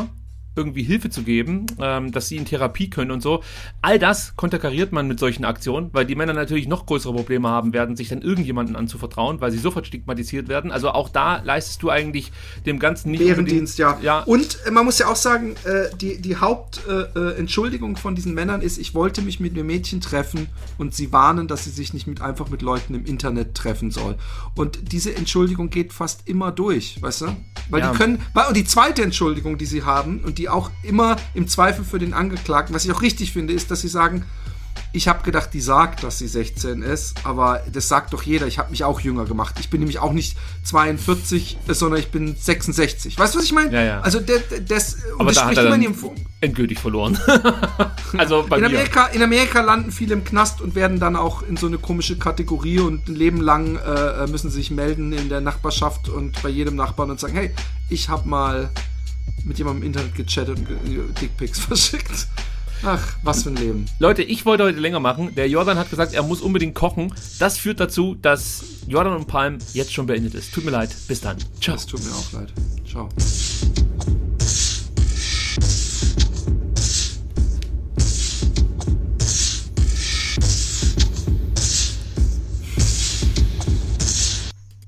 irgendwie Hilfe zu geben, dass sie in Therapie können und so. All das konterkariert man mit solchen Aktionen, weil die Männer natürlich noch größere Probleme haben werden, sich dann irgendjemanden anzuvertrauen, weil sie sofort stigmatisiert werden. Also auch da leistest du eigentlich dem Ganzen nicht Bärendienst, ja. Und man muss ja auch sagen, die Hauptentschuldigung von diesen Männern ist, ich wollte mich mit einem Mädchen treffen und sie warnen, dass sie sich nicht einfach mit Leuten im Internet treffen soll. Und diese Entschuldigung geht fast immer durch, weißt du? Weil die können, und die zweite Entschuldigung, die sie haben und die auch immer im Zweifel für den Angeklagten, was ich auch richtig finde, ist, dass sie sagen, ich habe gedacht, die sagt, dass sie 16 ist, aber das sagt doch jeder, ich habe mich auch jünger gemacht. Ich bin nämlich auch nicht 42, sondern ich bin 66. Weißt du, was ich meine? Ja. Also aber da hat er dann endgültig verloren. Also bei in Amerika landen viele im Knast und werden dann auch in so eine komische Kategorie und ein Leben lang müssen sie sich melden in der Nachbarschaft und bei jedem Nachbarn und sagen, hey, ich habe mal mit jemandem im Internet gechattet und Dickpics verschickt. Ach, was für ein Leben. Leute, ich wollte heute länger machen. Der Jordan hat gesagt, er muss unbedingt kochen. Das führt dazu, dass Jordan und Palm jetzt schon beendet ist. Tut mir leid. Bis dann. Ciao. Das tut mir auch leid. Ciao.